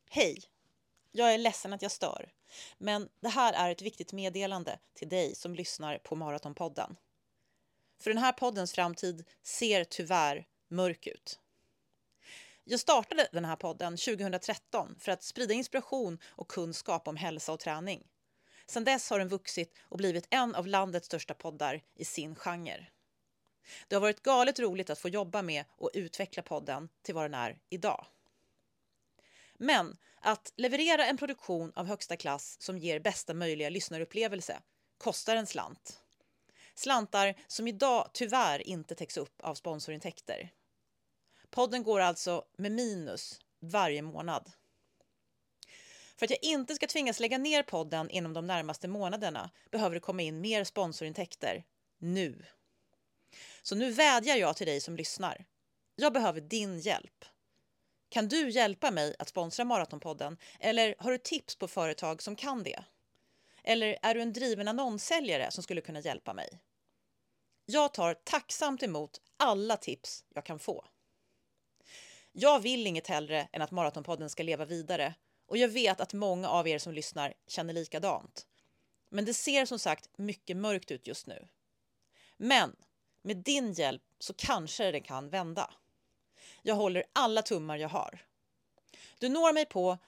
Hej, jag är ledsen att jag stör, men det här är ett viktigt meddelande till dig som lyssnar på Maratonpodden. För den här poddens framtid ser tyvärr mörk ut. Jag startade den här podden 2013 för att sprida inspiration och kunskap om hälsa och träning. Sedan dess har den vuxit och blivit en av landets största poddar i sin genre. Det har varit galet roligt att få jobba med och utveckla podden till vad den är idag. Men att leverera en produktion av högsta klass som ger bästa möjliga lyssnarupplevelse kostar en slant. Slantar som idag tyvärr inte täcks upp av sponsorintäkter. Podden går alltså med minus varje månad. För att jag inte ska tvingas lägga ner podden inom de närmaste månaderna behöver det komma in mer sponsorintäkter nu. Så nu vädjar jag till dig som lyssnar. Jag behöver din hjälp. Kan du hjälpa mig att sponsra Maratonpodden eller har du tips på företag som kan det? Eller är du en driven annonssäljare som skulle kunna hjälpa mig? Jag tar tacksamt emot alla tips jag kan få. Jag vill inget hellre än att Maratonpodden ska leva vidare och jag vet att många av er som lyssnar känner likadant. Men det ser som sagt mycket mörkt ut just nu. Men med din hjälp så kanske det kan vända. Jag håller alla tummar jag har. Du når mig på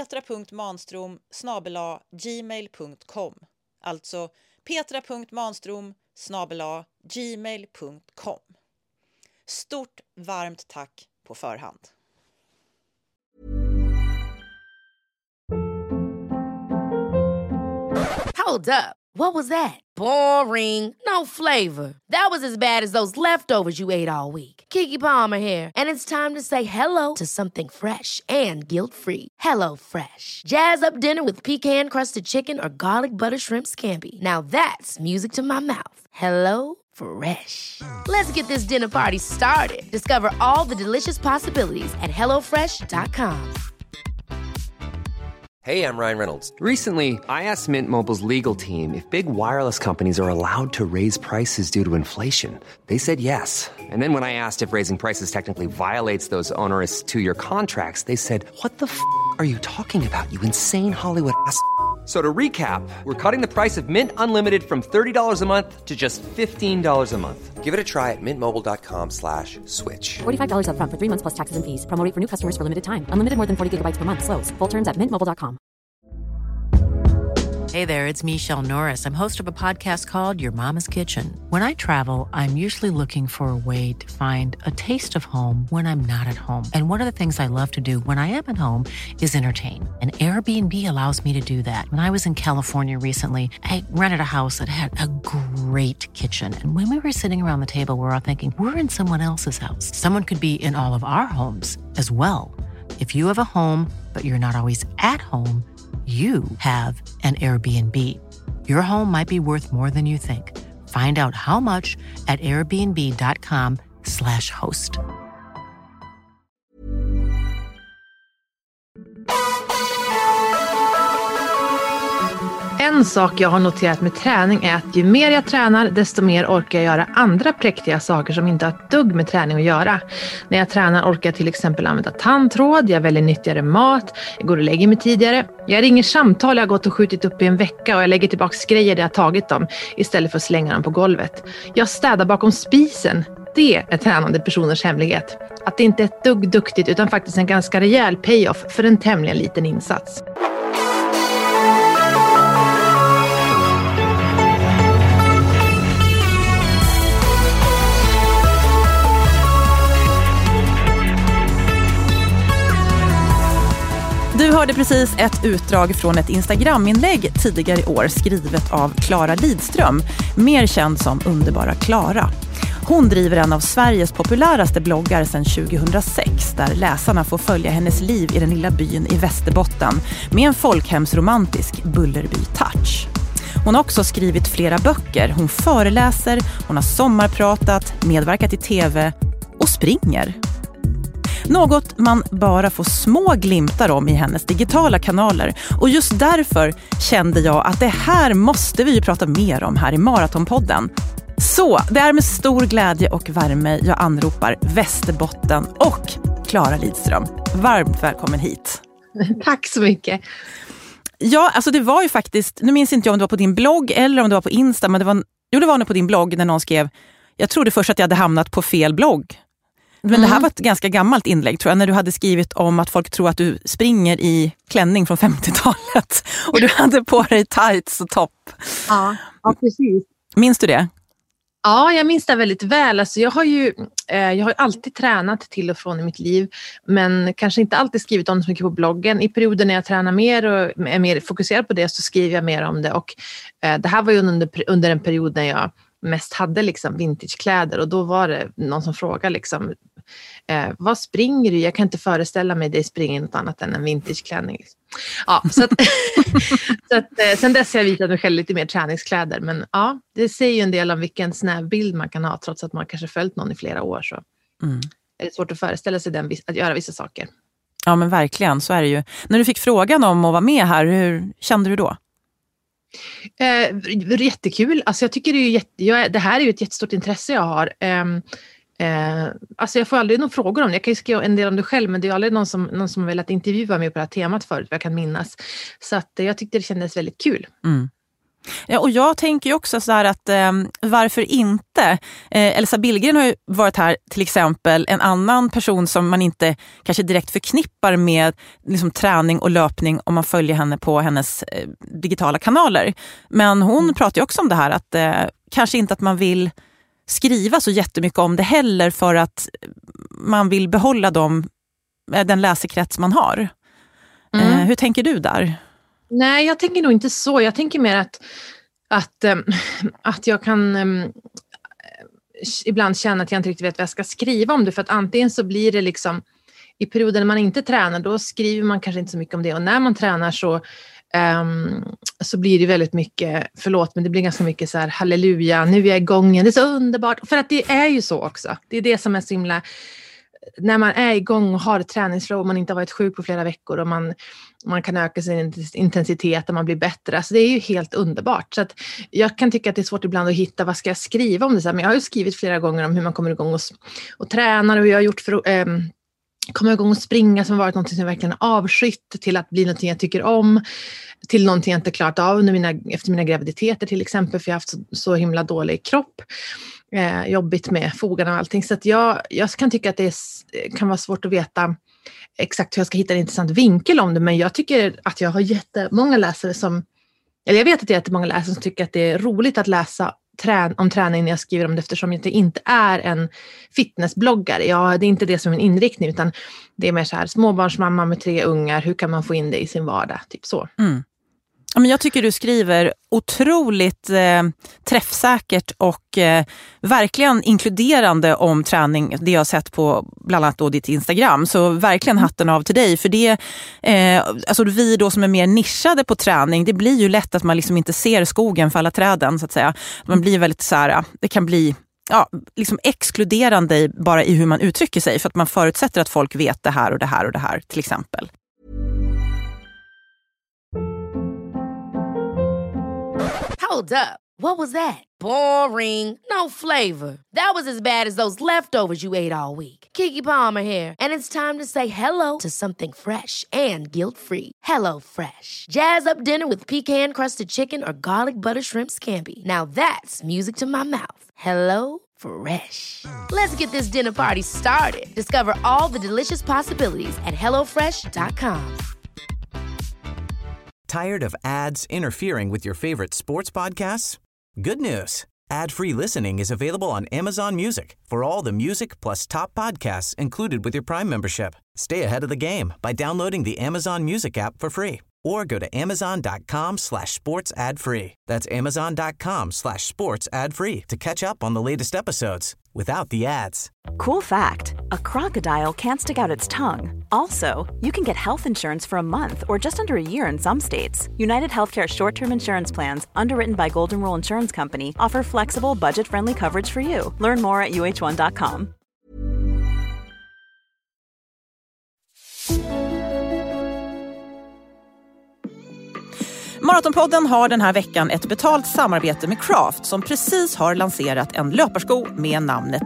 petra.manstrom@gmail.com. Alltså petra.manstrom@gmail.com. Stort varmt tack på förhand. Hold up. What was that? Boring. No flavor. That was as bad as those leftovers you ate all week. Keke Palmer here, and it's time to say hello to something fresh and guilt-free. Hello Fresh. Jazz up dinner with pecan-crusted chicken or garlic butter shrimp scampi. Now that's music to my mouth. Hello Fresh. Let's get this dinner party started. Discover all the delicious possibilities at hellofresh.com. Hey, I'm Ryan Reynolds. Recently, I asked Mint Mobile's legal team if big wireless companies are allowed to raise prices due to inflation. They said yes. And then when I asked if raising prices technically violates those onerous two-year contracts, they said, what the f*** are you talking about, you insane Hollywood ass f- So to recap, we're cutting the price of Mint Unlimited from $30 a month to just $15 a month. Give it a try at mintmobile.com/switch. $45 up front for 3 months plus taxes and fees. Promo rate for new customers for limited time. Unlimited more than 40 gigabytes per month. Slows full terms at mintmobile.com. Hey there, it's Michelle Norris. I'm host of a podcast called Your Mama's Kitchen. When I travel, I'm usually looking for a way to find a taste of home when I'm not at home. And one of the things I love to do when I am at home is entertain. And Airbnb allows me to do that. When I was in California recently, I rented a house that had a great kitchen. And when we were sitting around the table, we were all thinking, we're in someone else's house. Someone could be in all of our homes as well. If you have a home, but you're not always at home, you have an Airbnb. Your home might be worth more than you think. Find out how much at airbnb.com/host. En sak jag har noterat med träning är att ju mer jag tränar, desto mer orkar jag göra andra präktiga saker som inte har ett dugg med träning att göra. När jag tränar orkar jag till exempel använda tandtråd, jag väljer nyttigare mat, jag går och lägger mig tidigare. Jag ringer samtal jag har gått och skjutit upp i en vecka och jag lägger tillbaka grejer där jag tagit dem istället för att slänga dem på golvet. Jag städar bakom spisen. Det är tränande personers hemlighet. Att det inte är ett dugg duktigt utan faktiskt en ganska rejäl payoff för en tämligen liten insats. Du hörde precis ett utdrag från ett Instagram-inlägg tidigare i år skrivet av Klara Lidström, mer känd som Underbara Klara. Hon driver en av Sveriges populäraste bloggar sedan 2006 där läsarna får följa hennes liv i den lilla byn i Västerbotten med en folkhemsromantisk Bullerby-touch. Hon har också skrivit flera böcker, hon föreläser, hon har sommarpratat, medverkat i tv och springer. Något man bara får små glimtar om i hennes digitala kanaler. Och just därför kände jag att det här måste vi ju prata mer om här i Maratonpodden. Så det är med stor glädje och värme jag anropar Västerbotten och Klara Lidström. Varmt välkommen hit. Tack så mycket. Ja, alltså det var ju faktiskt, nu minns inte jag om det var på din blogg eller om det var på Insta, men det var nog på din blogg när någon skrev, jag trodde först att jag hade hamnat på fel blogg. Men det här var ett ganska gammalt inlägg tror jag, när du hade skrivit om att folk tror att du springer i klänning från 50-talet och du hade på dig tights och topp. Ja, precis. Minns du det? Ja, jag minns det väldigt väl. Alltså jag har ju alltid tränat till och från i mitt liv, men kanske inte alltid skrivit om det så mycket på bloggen. I perioder när jag tränar mer och är mer fokuserad på det så skriver jag mer om det. Och det här var ju under en period när jag mest hade liksom vintagekläder, och då var det någon som frågade liksom, vad springer du? Jag kan inte föreställa mig dig springa i något annat än en vintageklänning. Liksom. Ja, så att sen dess har jag visat mig själv lite mer träningskläder, men ja, det säger ju en del om vilken snäv bild man kan ha trots att man kanske följt någon i flera år, så är det svårt att föreställa sig att göra vissa saker. Ja, men verkligen, så är det ju. När du fick frågan om att vara med här, hur kände du då? Jättekul. Alltså jag tycker det här är ju ett jättestort intresse jag har. Alltså jag får aldrig några frågor om det. Jag kan ju skriva en del om det själv, men det är aldrig någon som har velat intervjua mig på det här temat förut, vad jag kan minnas. Så att jag tyckte det kändes väldigt kul. Ja, och jag tänker ju också så här att varför inte? Elsa Billgren har ju varit här till exempel, en annan person som man inte kanske direkt förknippar med liksom, träning och löpning om man följer henne på hennes digitala kanaler. Men hon pratar ju också om det här att kanske inte att man vill skriva så jättemycket om det heller, för att man vill behålla den läsekrets man har. Hur tänker du där? Nej, jag tänker nog inte så. Jag tänker mer att jag kan ibland känna att jag inte riktigt vet vad jag ska skriva om det. För att antingen så blir det liksom, i perioder när man inte tränar, då skriver man kanske inte så mycket om det. Och när man tränar så blir det väldigt mycket, förlåt, men det blir ganska mycket så här, halleluja, nu är jag igång igen, det är så underbart. För att det är ju så också. Det är det som är så himla, när man är igång och har ett träningsflow och man inte har varit sjuk på flera veckor och man kan öka sin intensitet och man blir bättre. Alltså det är ju helt underbart. Så att jag kan tycka att det är svårt ibland att hitta, vad ska jag skriva om det? Men jag har ju skrivit flera gånger om hur man kommer igång och tränar, och hur jag har gjort för att komma igång och springa, som har varit något som jag verkligen avskytt, till att bli något jag tycker om, till någonting jag inte klarat av efter mina graviditeter till exempel, för jag har haft så himla dålig kropp. Jobbigt med fogarna och allting. Så att jag kan tycka att det kan vara svårt att veta exakt hur jag ska hitta en intressant vinkel om det. Men jag tycker att jag har jättemånga läsare som tycker att det är roligt att läsa om träning när jag skriver om det, eftersom jag inte är en fitnessbloggare. Det är inte det som är min inriktning, utan det är mer så här, småbarnsmamma med 3 ungar, hur kan man få in det i sin vardag? Typ så. Men jag tycker du skriver otroligt träffsäkert och verkligen inkluderande om träning. Det jag har sett på bland annat då ditt Instagram. Så verkligen hatten av till dig. För det, alltså vi då som är mer nischade på träning, det blir ju lätt att man liksom inte ser skogen för alla träden så att säga. Man blir väldigt så här, det kan bli liksom exkluderande bara i hur man uttrycker sig. För att man förutsätter att folk vet det här och det här och det här till exempel. Hold up. What was that? Boring. No flavor. That was as bad as those leftovers you ate all week. Keke Palmer here, and it's time to say hello to something fresh and guilt-free. Hello Fresh. Jazz up dinner with pecan-crusted chicken or garlic butter shrimp scampi. Now that's music to my mouth. Hello Fresh. Let's get this dinner party started. Discover all the delicious possibilities at hellofresh.com. Tired of ads interfering with your favorite sports podcasts? Good news. Ad-free listening is available on Amazon Music for all the music plus top podcasts included with your Prime membership. Stay ahead of the game by downloading the Amazon Music app for free or go to amazon.com/sports ad free. That's amazon.com/sports ad free to catch up on the latest episodes without the ads. Cool fact, a crocodile can't stick out its tongue. Also, you can get health insurance for a month or just under a year in some states. United Healthcare short-term insurance plans, underwritten by Golden Rule Insurance Company, offer flexible, budget-friendly coverage for you. Learn more at uh1.com. Maratonpodden har den här veckan ett betalt samarbete med Craft som precis har lanserat en löparsko med namnet Explode.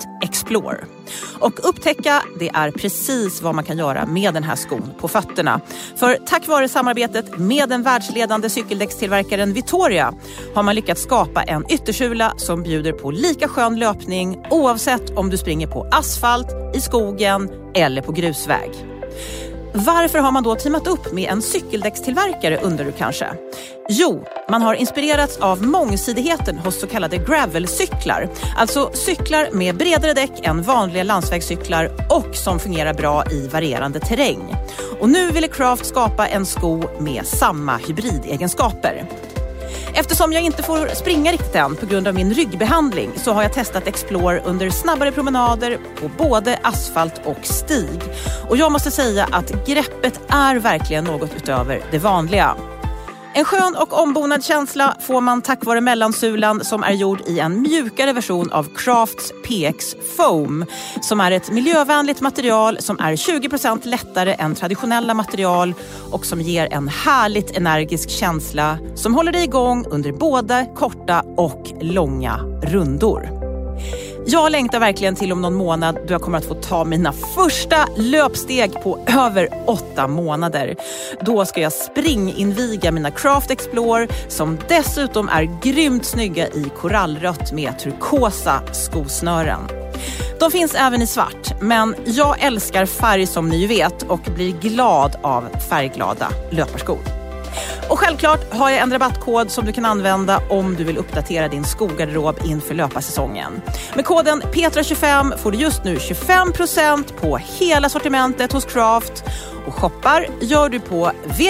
Explore. Och upptäcka, det är precis vad man kan göra med den här skon på fötterna. För tack vare samarbetet med den världsledande cykeldäckstillverkaren Vittoria har man lyckats skapa en yttersula som bjuder på lika skön löpning oavsett om du springer på asfalt, i skogen eller på grusväg. Varför har man då teamat upp med en cykeldäckstillverkare, undrar du kanske? Jo, man har inspirerats av mångsidigheten hos så kallade gravelcyklar. Alltså cyklar med bredare däck än vanliga landsvägscyklar och som fungerar bra i varierande terräng. Och nu ville Craft skapa en sko med samma hybridegenskaper. Eftersom jag inte får springa riktigt än på grund av min ryggbehandling så har jag testat Explore under snabbare promenader på både asfalt och stig. Och jag måste säga att greppet är verkligen något utöver det vanliga. En skön och ombonad känsla får man tack vare mellansulan som är gjord i en mjukare version av Crafts PX Foam som är ett miljövänligt material som är 20% lättare än traditionella material och som ger en härligt energisk känsla som håller dig igång under både korta och långa rundor. Jag längtar verkligen till om någon månad då jag kommer att få ta mina första löpsteg på över 8 månader. Då ska jag springinviga mina Craft Explore som dessutom är grymt snygga i korallrött med turkosa skosnören. De finns även i svart, men jag älskar färg som ni ju vet och blir glad av färgglada löparskor. Och självklart har jag en rabattkod som du kan använda om du vill uppdatera din skogarderob inför löparsäsongen. Med koden Petra25 får du just nu 25% på hela sortimentet hos Craft. Och shoppar gör du på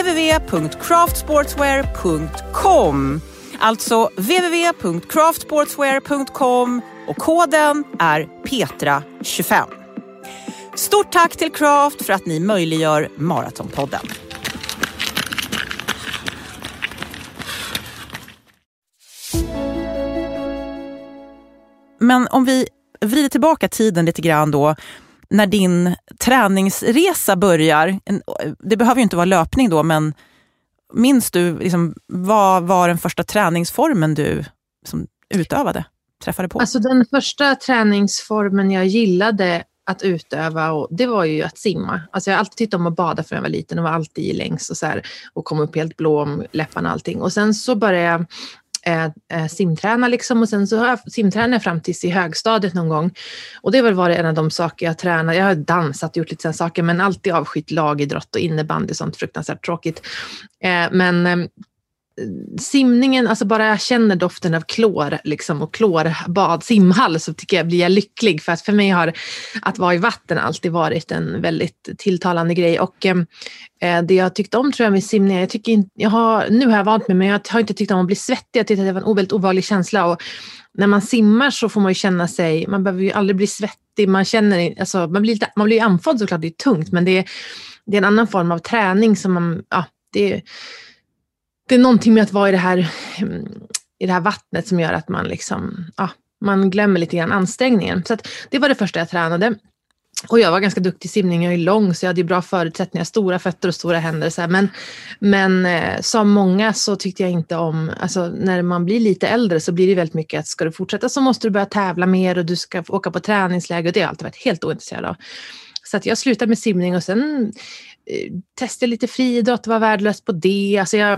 www.craftsportswear.com. Alltså www.craftsportswear.com och koden är Petra25. Stort tack till Craft för att ni möjliggör Maratonpodden. Men om vi vrider tillbaka tiden lite grann då, när din träningsresa börjar, det behöver ju inte vara löpning då, men minns du liksom, vad var den första träningsformen du som utövade, träffade på? Alltså den första träningsformen jag gillade att utöva, och det var ju att simma. Alltså jag har alltid tyckt om att bada för jag var liten och var alltid i längs och så här, och kom upp helt blå om läpparna och allting. Och sen så började jag simträna liksom, och sen så har jag simtränat fram tills i högstadiet någon gång, och det har väl varit en av de saker jag tränar. Jag har dansat, gjort lite sådana saker, men alltid avskytt lagidrott och innebandy, sånt fruktansvärt tråkigt. Men simningen, alltså bara jag känner doften av klor liksom, och klorbad, simhall, så tycker jag blir jag lycklig, för att för mig har att vara i vatten alltid varit en väldigt tilltalande grej. Och det jag tyckte om, tror jag, med simning, nu har jag vant mig, men jag har inte tyckt om att bli svettig. Jag tyckte att det var en väldigt ovärlig känsla, och när man simmar så får man ju känna sig, man behöver ju aldrig bli svettig, man känner, alltså man blir andfådd såklart, det är tungt, men det är en annan form av träning som man, det är någonting med att vara i det här vattnet som gör att man liksom, man glömmer lite grann ansträngningen. Så att det var det första jag tränade. Och jag var ganska duktig i simning, jag är lång, så jag hade bra förutsättningar, stora fötter och stora händer. Så här. Men som många så tyckte jag inte om, alltså när man blir lite äldre så blir det väldigt mycket att ska du fortsätta så måste du börja tävla mer och du ska åka på träningsläger, och det har jag alltid varit helt ointresserad av. Så att jag slutade med simning, och sen testade lite friidrott, var värdelös på det.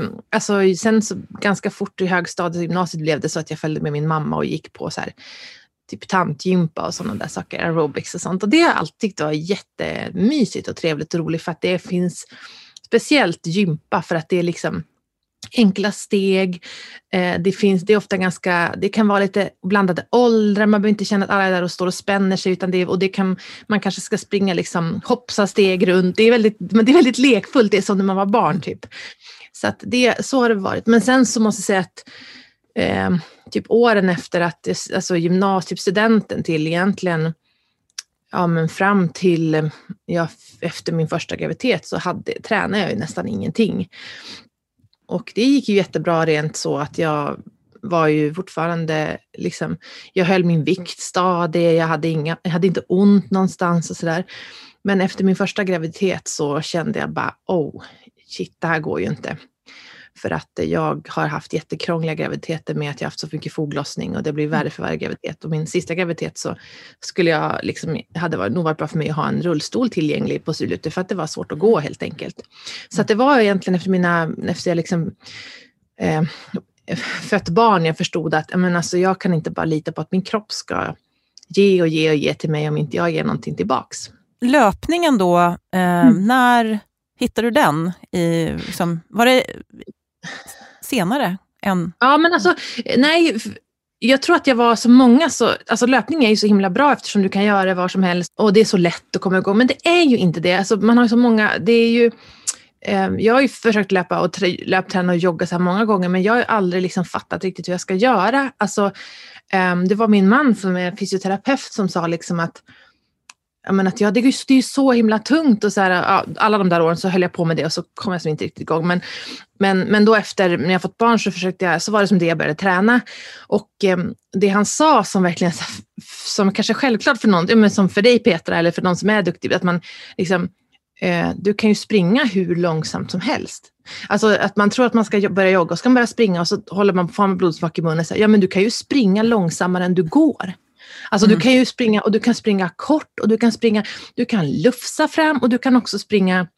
Sen så ganska fort i högstadiet och gymnasiet blev det så att jag följde med min mamma och gick på så här typ tantgympa och sådana där saker, aerobics och sånt. Och det har jag alltid tyckt var jättemysigt och trevligt och roligt, för att det finns speciellt gympa för att det är liksom enkla steg. Det är ofta det kan vara lite blandade åldrar, man behöver inte känna att alla är där och står och spänner sig, utan man kanske ska springa liksom hoppsa steg runt. Det är väldigt lekfullt, det är som när man var barn typ. Så att så har det varit. Men sen så måste jag säga att typ åren efter att, alltså gymnasiestudenten till egentligen, men fram till efter min första graviditet så tränade jag ju nästan ingenting. Och det gick ju jättebra rent så att jag var ju fortfarande liksom, jag höll min vikt stadig, jag hade inte ont någonstans och sådär. Men efter min första graviditet så kände jag bara, shit, det här går ju inte. För att jag har haft jättekrångliga graviditeter med att jag haft så mycket foglossning och det blir värre för varje graviditet. Och min sista graviditet så skulle jag liksom, nog varit bra för mig att ha en rullstol tillgänglig på slutet för att det var svårt att gå helt enkelt. Så att det var egentligen efter jag liksom fött barn, jag förstod att alltså, jag kan inte bara lita på att min kropp ska ge till mig om inte jag ger någonting tillbaks. Löpningen då, när hittade du den? Var det senare än... Ja, men alltså, nej, jag tror att jag var så många alltså löpning är ju så himla bra eftersom du kan göra det var som helst och det är så lätt att komma igång, men det är ju inte det. Alltså man har ju så många, det är ju jag har ju försökt löpa och löpträna och jogga så här många gånger, men jag har aldrig liksom fattat riktigt hur jag ska göra. Alltså det var min man som är fysioterapeut som sa liksom att det är ju så himla tungt och så här, alla de där åren så höll jag på med det och så kom jag så inte riktigt igång. Men då efter när jag fått barn så var det som det jag började träna. Och det han sa som verkligen som kanske självklart för någon, men som för dig Petra eller för någon som är duktig, att man liksom, du kan ju springa hur långsamt som helst. Alltså att man tror att man ska börja jogga och ska man börja springa och så håller man på med blodsmak i munnen och säger, men du kan ju springa långsammare än du går. Alltså du kan ju springa och du kan springa kort och du kan lufsa fram och du kan också springa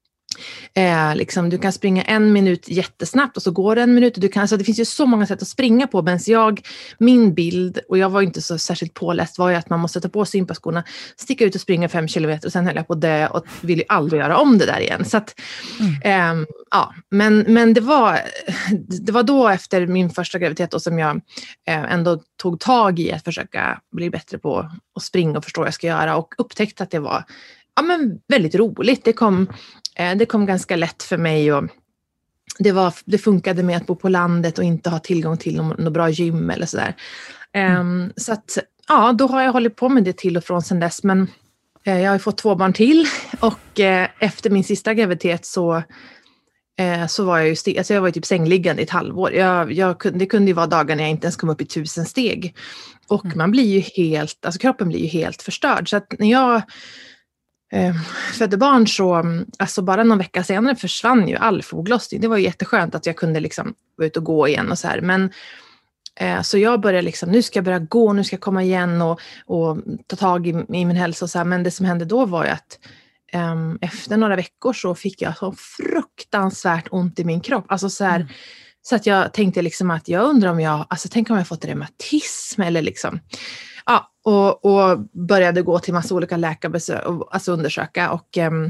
du kan springa 1 minut jättesnabbt och så går det 1 minut och det finns ju så många sätt att springa på, men min bild, och jag var inte så särskilt påläst, var ju att man måste ta på sig gympaskorna, sticka ut och springa 5 kilometer och sen höll jag på det och vill ju aldrig göra om det där igen. Så att, men det var då efter min första graviditet då som jag ändå tog tag i att försöka bli bättre på att springa och förstå vad jag ska göra och upptäckte att det var väldigt roligt. Det kom ganska lätt för mig och det funkade med att bo på landet och inte ha tillgång till någon bra gym eller sådär. Så att då har jag hållit på med det till och från sedan dess, men jag har fått 2 barn till och efter min sista graviditet så var jag ju jag var typ sängliggande i ett halvår. Det kunde ju vara dagar när jag inte ens kom upp i 1000 steg och man blir ju helt, alltså kroppen blir ju helt förstörd. Så att när jag födde barn så, alltså bara någon vecka senare försvann ju all foglossning. Det var ju jätteskönt att jag kunde liksom gå ut och gå igen och så här. Men så jag började liksom, nu ska jag börja gå, nu ska jag komma igen och ta tag i min hälsa och så här. Men det som hände då var ju att efter några veckor så fick jag så fruktansvärt ont i min kropp. Alltså så här, så att jag tänkte liksom att jag undrar om tänk om jag fått reumatism eller liksom. Ja, och började gå till massa olika läkarbesök, alltså undersöka och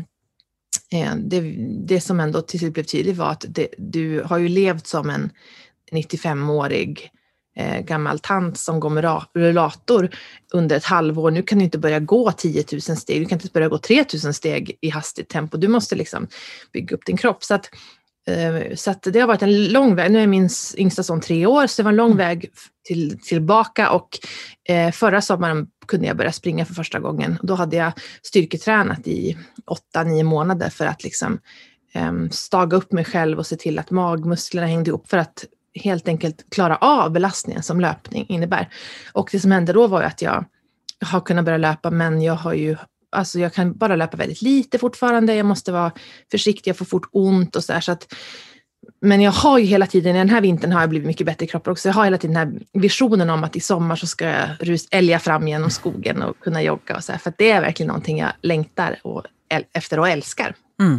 det som ändå till slut blev tydligt var att du har ju levt som en 95-årig gammal tant som går med rullator under ett halvår. Nu kan du inte börja gå 10 000 steg, du kan inte börja gå 3 000 steg i hastigt tempo, du måste liksom bygga upp din kropp. Så att det har varit en lång väg. Nu är min yngsta son 3 år, så det var en lång väg tillbaka och förra sommaren kunde jag börja springa för första gången. Då hade jag styrketränat i 8-9 månader för att liksom staga upp mig själv och se till att magmusklerna hängde ihop för att helt enkelt klara av belastningen som löpning innebär. Och det som hände då var ju att jag har kunnat börja löpa, men jag kan bara löpa väldigt lite fortfarande. Jag måste vara försiktig, jag får fort ont och så där. Så att, men jag har ju hela tiden, den här vintern har jag blivit mycket bättre i kroppen också. Jag har hela tiden den här visionen om att i sommar så ska jag älga fram genom skogen och kunna jogga och så här. För att det är verkligen någonting jag längtar efter och älskar. Mm.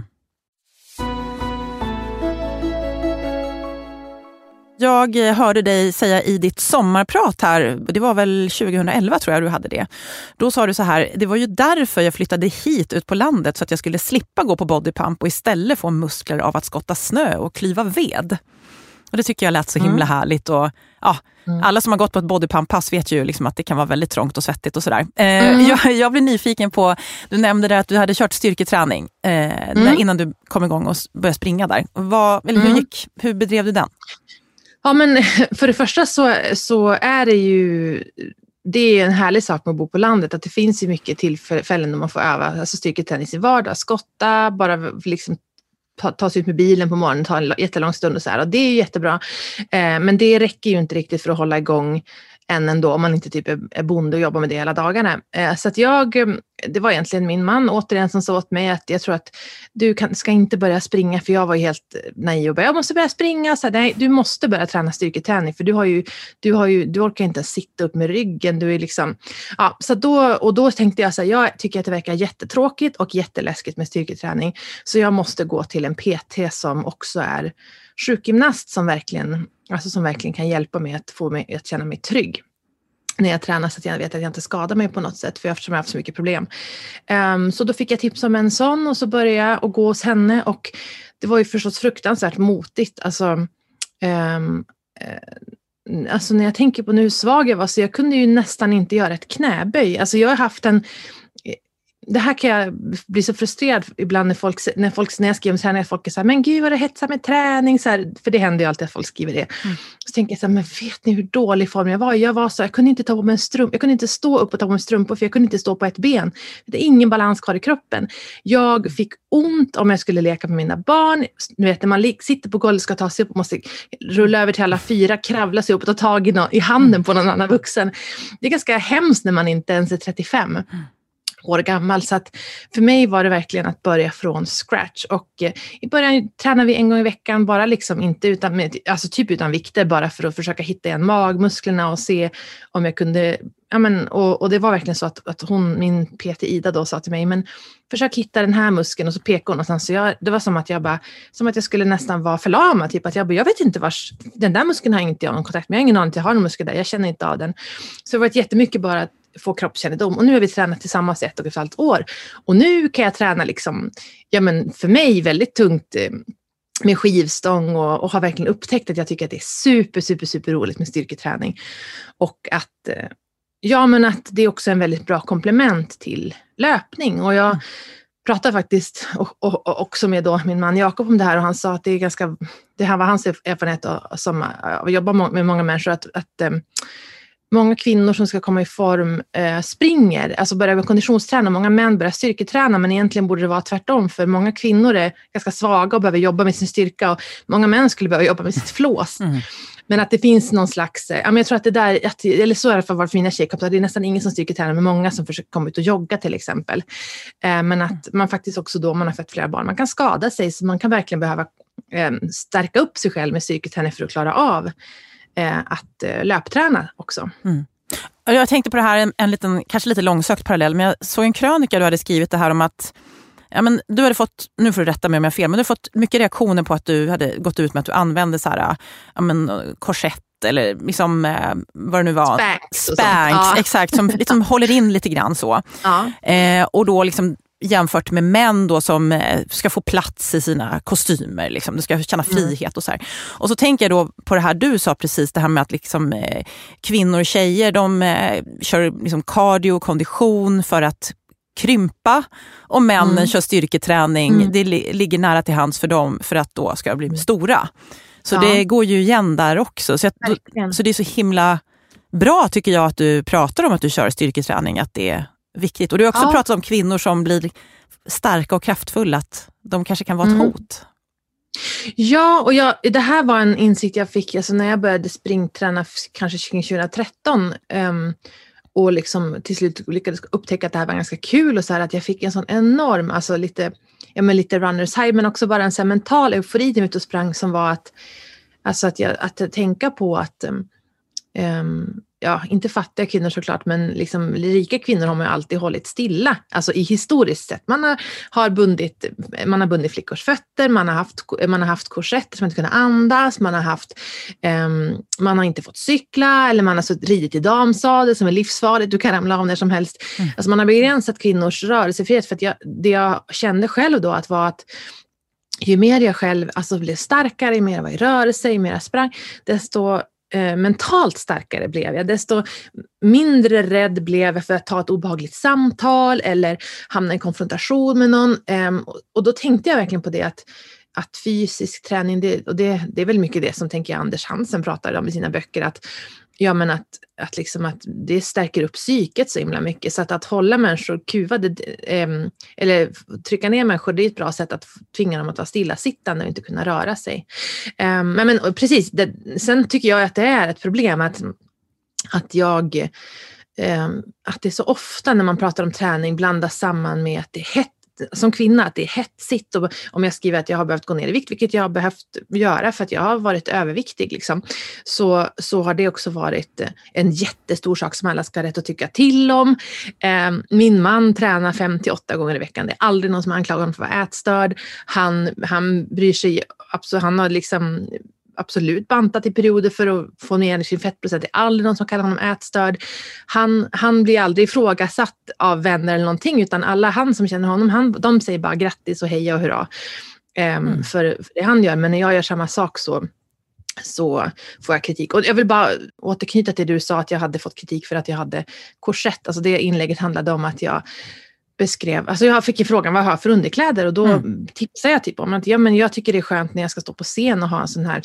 Jag hörde dig säga i ditt sommarprat här, det var väl 2011 tror jag du hade det. Då sa du så här, det var ju därför jag flyttade hit ut på landet så att jag skulle slippa gå på bodypump och istället få muskler av att skotta snö och klyva ved. Och det tycker jag lät så himla härligt och alla som har gått på ett bodypump-pass vet ju liksom att det kan vara väldigt trångt och svettigt och sådär. Jag blir nyfiken på, du nämnde det att du hade kört styrketräning innan du kom igång och började springa där. Hur bedrev du den? Ja, men för det första så är det är en härlig sak med att bo på landet, att det finns ju mycket tillfällen där man får öva, alltså styrketräning i sin vardag, skotta, bara liksom ta sig ut med bilen på morgonen, ta en jättelång stund och så här, och det är ju jättebra, men det räcker ju inte riktigt för att hålla igång än ändå om man inte typ är bonde och jobbar med det hela dagarna. Så att det var egentligen min man återigen som sa åt mig att jag tror att du ska inte börja springa, för jag var ju helt naiv och jag måste börja springa. Så nej, du måste börja träna styrketräning, för du orkar inte sitta upp med ryggen. Du är liksom, ja, så då tänkte jag så här, jag tycker att det verkar jättetråkigt och jätteläskigt med styrketräning, så jag måste gå till en PT som också är sjukgymnast som verkligen kan hjälpa mig att få mig att känna mig trygg när jag tränar, så att jag vet att jag inte skadar mig på något sätt, för eftersom jag har haft så mycket problem. Så då fick jag tips om en sån, och så började jag att gå hos henne, och det var ju förstås fruktansvärt motigt. Alltså när jag tänker på hur svag jag var, så jag kunde ju nästan inte göra ett knäböj. Alltså jag har haft det här kan jag bli så frustrerad ibland när jag skriver om träning, att folk är så här, men gud vad det hetsar med träning, så här, för det händer ju alltid att folk skriver det. Så tänker jag så här, men vet ni hur dålig form jag var? Jag kunde inte ta på mig en strumpa, jag kunde inte stå upp och ta på mig strumpor, för jag kunde inte stå på ett ben. Det är ingen balans kvar i kroppen. Jag fick ont om jag skulle leka med mina barn. Du vet, när man sitter på golvet, ska ta sig upp och måste rulla över till alla 4, kravla sig upp och ta tag i handen på någon annan vuxen. Det är ganska hemskt när man inte ens är 35 år gammal. Så att för mig var det verkligen att börja från scratch. Och i början tränade vi en gång i veckan, bara liksom inte utan vikter, bara för att försöka hitta igen magmusklerna och se om jag kunde, och det var verkligen så att min PT Ida då sa till mig, men försök hitta den här muskeln, och så pekade hon, och sen så det var som att jag skulle nästan vara förlamad, typ att jag vet inte vars, den där muskeln har inte jag någon kontakt med, jag har ingen aning att jag har någon muskel där, jag känner inte av den. Så det var jättemycket bara att få kroppskännedom, och nu har vi tränat tillsammans 1,5 år, och nu kan jag träna liksom, för mig väldigt tungt med skivstång, och har verkligen upptäckt att jag tycker att det är super, super, super roligt med styrketräning, och att att det är också en väldigt bra komplement till löpning. Och jag pratade faktiskt också med min man Jakob om det här, och han sa att det här var hans erfarenhet som jobbar med många människor, att många kvinnor som ska komma i form springer, alltså börjar konditionsträna. Många män börjar styrketräna, men egentligen borde det vara tvärtom, för många kvinnor är ganska svaga och behöver jobba med sin styrka, och många män skulle behöva jobba med sitt flås. Men att det finns någon slags, jag tror att det där, eller så är det för var mina tjejkompisar, det är nästan ingen som styrketränar, men många som försöker komma ut och jogga till exempel. Men att man faktiskt också då, man har fått flera barn, man kan skada sig, så man kan verkligen behöva stärka upp sig själv med styrketräning för att klara av att löpträna också. Jag tänkte på det här, en liten, kanske lite långsökt parallell, men jag såg en krönika du hade skrivit det här om att du hade fått, nu får du rätta mig om jag har fel, men du hade fått mycket reaktioner på att du hade gått ut med att du använde så här, korsett eller liksom, vad det nu var. Spanks, exakt, som liksom håller in lite grann så. Och då liksom jämfört med män då som ska få plats i sina kostymer, liksom. Du ska känna frihet och så här. Och så tänker jag då på det här du sa precis, det här med att liksom, kvinnor och tjejer, de kör liksom cardio och kondition för att krympa, och männen kör styrketräning. Det ligger nära till hands för dem för att då ska bli stora. Så det går ju igen där också. Så det är så himla bra, tycker jag, att du pratar om att du kör styrketräning, att det är viktigt. Och du har också pratat om kvinnor som blir starka och kraftfulla, att de kanske kan vara ett hot. Ja, och det här var en insikt jag fick när jag började springträna kanske 2013, och liksom till slut lyckades upptäcka att det här var ganska kul, och så här att jag fick en sån enorm, alltså lite runners high, men också bara en sån mental eufori till mitt och sprang, som var att tänka på att inte fattiga kvinnor såklart, men liksom rika kvinnor har man ju alltid hållit stilla, alltså i historiskt sett. Man har bundit flickors fötter, man har haft korsetter som inte kunde andas, man har inte fått cykla, eller man har ridit i damsadel som är livsfarligt, du kan ramla av när som helst. Alltså man har begränsat kvinnors rörelsefrihet, för att det jag kände själv då var att ju mer jag själv blev starkare, ju mer jag var i rörelse, ju mer jag sprang, desto mentalt starkare blev jag, desto mindre rädd blev jag för att ta ett obehagligt samtal eller hamna i konfrontation med någon. Och då tänkte jag verkligen på det, att fysisk träning, det är väl mycket det som tänker jag Anders Hansen pratar om i sina böcker, att det stärker upp psyket så himla mycket, så att hålla människor kuvade eller trycka ner människor, det är ett bra sätt att tvinga dem att vara stillasittande och inte kunna röra sig. Men precis, sen tycker jag att det är ett problem att att att det är så ofta när man pratar om träning blandas samman med att det är hett, som kvinna, att det är hetsigt. Och om jag skriver att jag har behövt gå ner i vikt, vilket jag har behövt göra för att jag har varit överviktig liksom, så har det också varit en jättestor sak som alla ska ha rätt att tycka till om. Min man tränar 5-8 gånger i veckan. Det är aldrig någon som anklagar honom för att vara ätstörd. Han bryr sig, han har liksom absolut bantat i perioder för att få ner sin fettprocent. Det är aldrig någon som kallar honom ätstörd. Han blir aldrig ifrågasatt av vänner eller någonting, utan alla han som känner honom, de säger bara grattis och heja och hurra för det han gör. Men när jag gör samma sak så får jag kritik. Och jag vill bara återknyta till det du sa, att jag hade fått kritik för att jag hade korsett. Alltså det inlägget handlade om att jag beskrev, alltså jag fick ju frågan vad jag har för underkläder, och då tipsade jag typ om att men jag tycker det är skönt när jag ska stå på scen och ha en sån här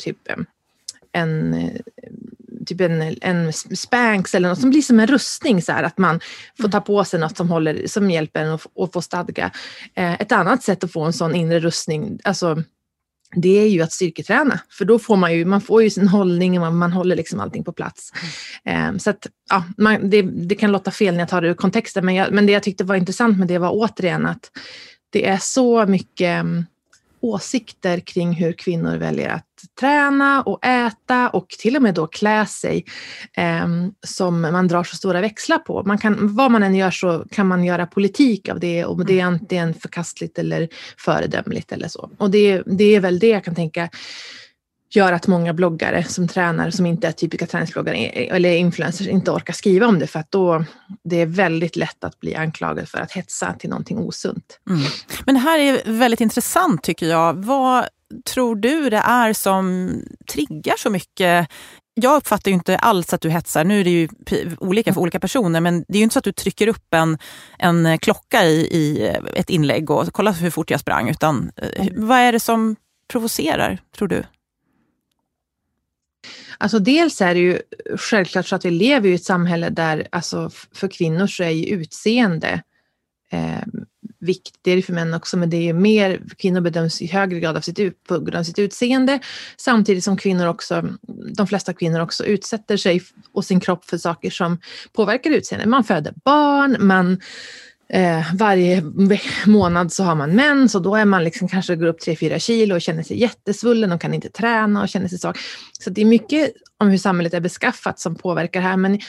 en Spanx eller något som blir som en rustning, så här, att man får ta på sig något som hjälper en att få stadga. Ett annat sätt att få en sån inre rustning, alltså det är ju att styrketräna, för då får man får ju sin hållning och man håller liksom allting på plats. Så att ja, det kan låta fel när jag tar det ur kontexten, men det jag tyckte var intressant med det var återigen att det är så mycket åsikter kring hur kvinnor väljer att träna och äta och till och med då klä sig som man drar så stora växlar på. Vad man än gör så kan man göra politik av det, och det är antingen förkastligt eller föredömligt eller så. Och det är väl det jag kan tänka gör att många bloggare som tränar, som inte är typiska träningsbloggare eller influencers, inte orkar skriva om det, för att då det är väldigt lätt att bli anklagad för att hetsa till någonting osunt. Men det här är väldigt intressant tycker jag. Vad tror du det är som triggar så mycket? Jag uppfattar ju inte alls att du hetsar. Nu är det ju olika för olika personer, men det är ju inte så att du trycker upp en klocka i ett inlägg och kollar hur fort jag sprang, utan vad är det som provocerar, tror du? Alltså dels är det ju självklart så att vi lever i ett samhälle där alltså för kvinnor så är ju utseende viktigare för män också, men det är ju mer, kvinnor bedöms i högre grad av sitt utseende, samtidigt som de flesta kvinnor också utsätter sig och sin kropp för saker som påverkar utseende. Man föder barn, varje månad så har man mens, och då är man liksom kanske går upp 3-4 kilo och känner sig jättesvullen och kan inte träna och känner sig svag. Så det är mycket om hur samhället är beskaffat som påverkar här, men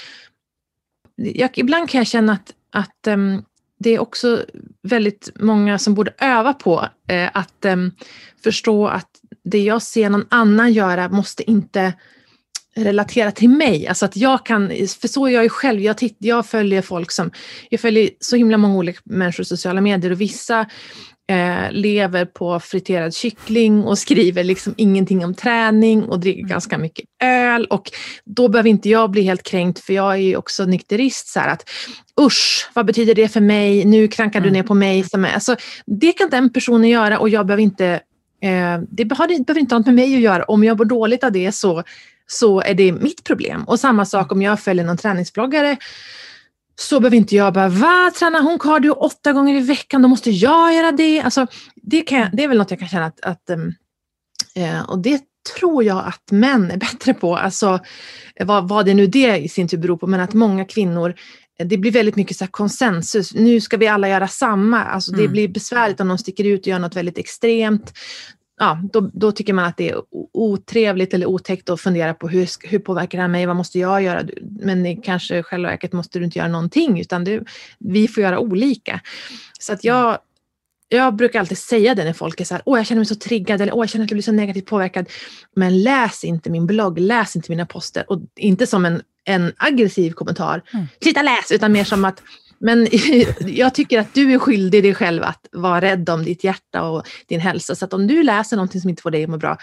ibland kan jag känna att det är också väldigt många som borde öva på att förstå att det jag ser någon annan göra måste inte relatera till mig. Alltså att jag kan, för så är jag ju själv, jag följer jag följer så himla många olika människor i sociala medier, och vissa lever på friterad kyckling och skriver liksom ingenting om träning och dricker ganska mycket öl, och då behöver inte jag bli helt kränkt, för jag är ju också nykterist, så här att usch, vad betyder det för mig? Nu krankar du ner på mig. Alltså, det kan den personen göra, och jag behöver inte det behöver inte ha något med mig att göra. Om jag mår dåligt av det så är det mitt problem. Och samma sak om jag följer någon träningsbloggare, så behöver inte jag bara, tränar hon cardio 8 gånger i veckan, då måste jag göra det. Alltså, det är väl något jag kan känna att och det tror jag att män är bättre på. Alltså, vad det nu det i sin tur beror på, men att många kvinnor, det blir väldigt mycket så här konsensus. Nu ska vi alla göra samma. Alltså, det blir besvärligt om någon sticker ut och gör något väldigt extremt. Ja, då tycker man att det är otrevligt eller otäckt att fundera på hur påverkar det här mig, vad måste jag göra? Men kanske själva verket måste du inte göra någonting, utan vi får göra olika. Så att jag brukar alltid säga det när folk är så här, jag känner mig så triggad, eller jag känner att jag blir så negativt påverkad. Men läs inte min blogg, läs inte mina poster, och inte som en aggressiv kommentar. Sluta läs, utan mer som att, men jag tycker att du är skyldig dig själv att vara rädd om ditt hjärta och din hälsa. Så att om du läser någonting som inte får dig att må bra,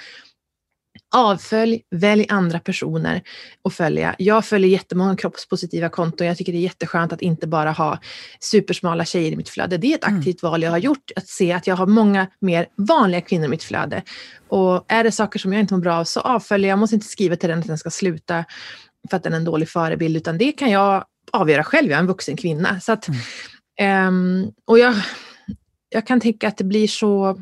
välj andra personer och följa. Jag följer jättemånga kroppspositiva konton. Jag tycker det är jätteskönt att inte bara ha supersmala tjejer i mitt flöde. Det är ett aktivt val jag har gjort, att se att jag har många mer vanliga kvinnor i mitt flöde. Och är det saker som jag inte mår bra av, så avföljer jag. Måste inte skriva till den att den ska sluta för att den är en dålig förebild, utan det kan jag avgöra själv. Jag är en vuxen kvinna. Så att, och jag kan tycka att det blir så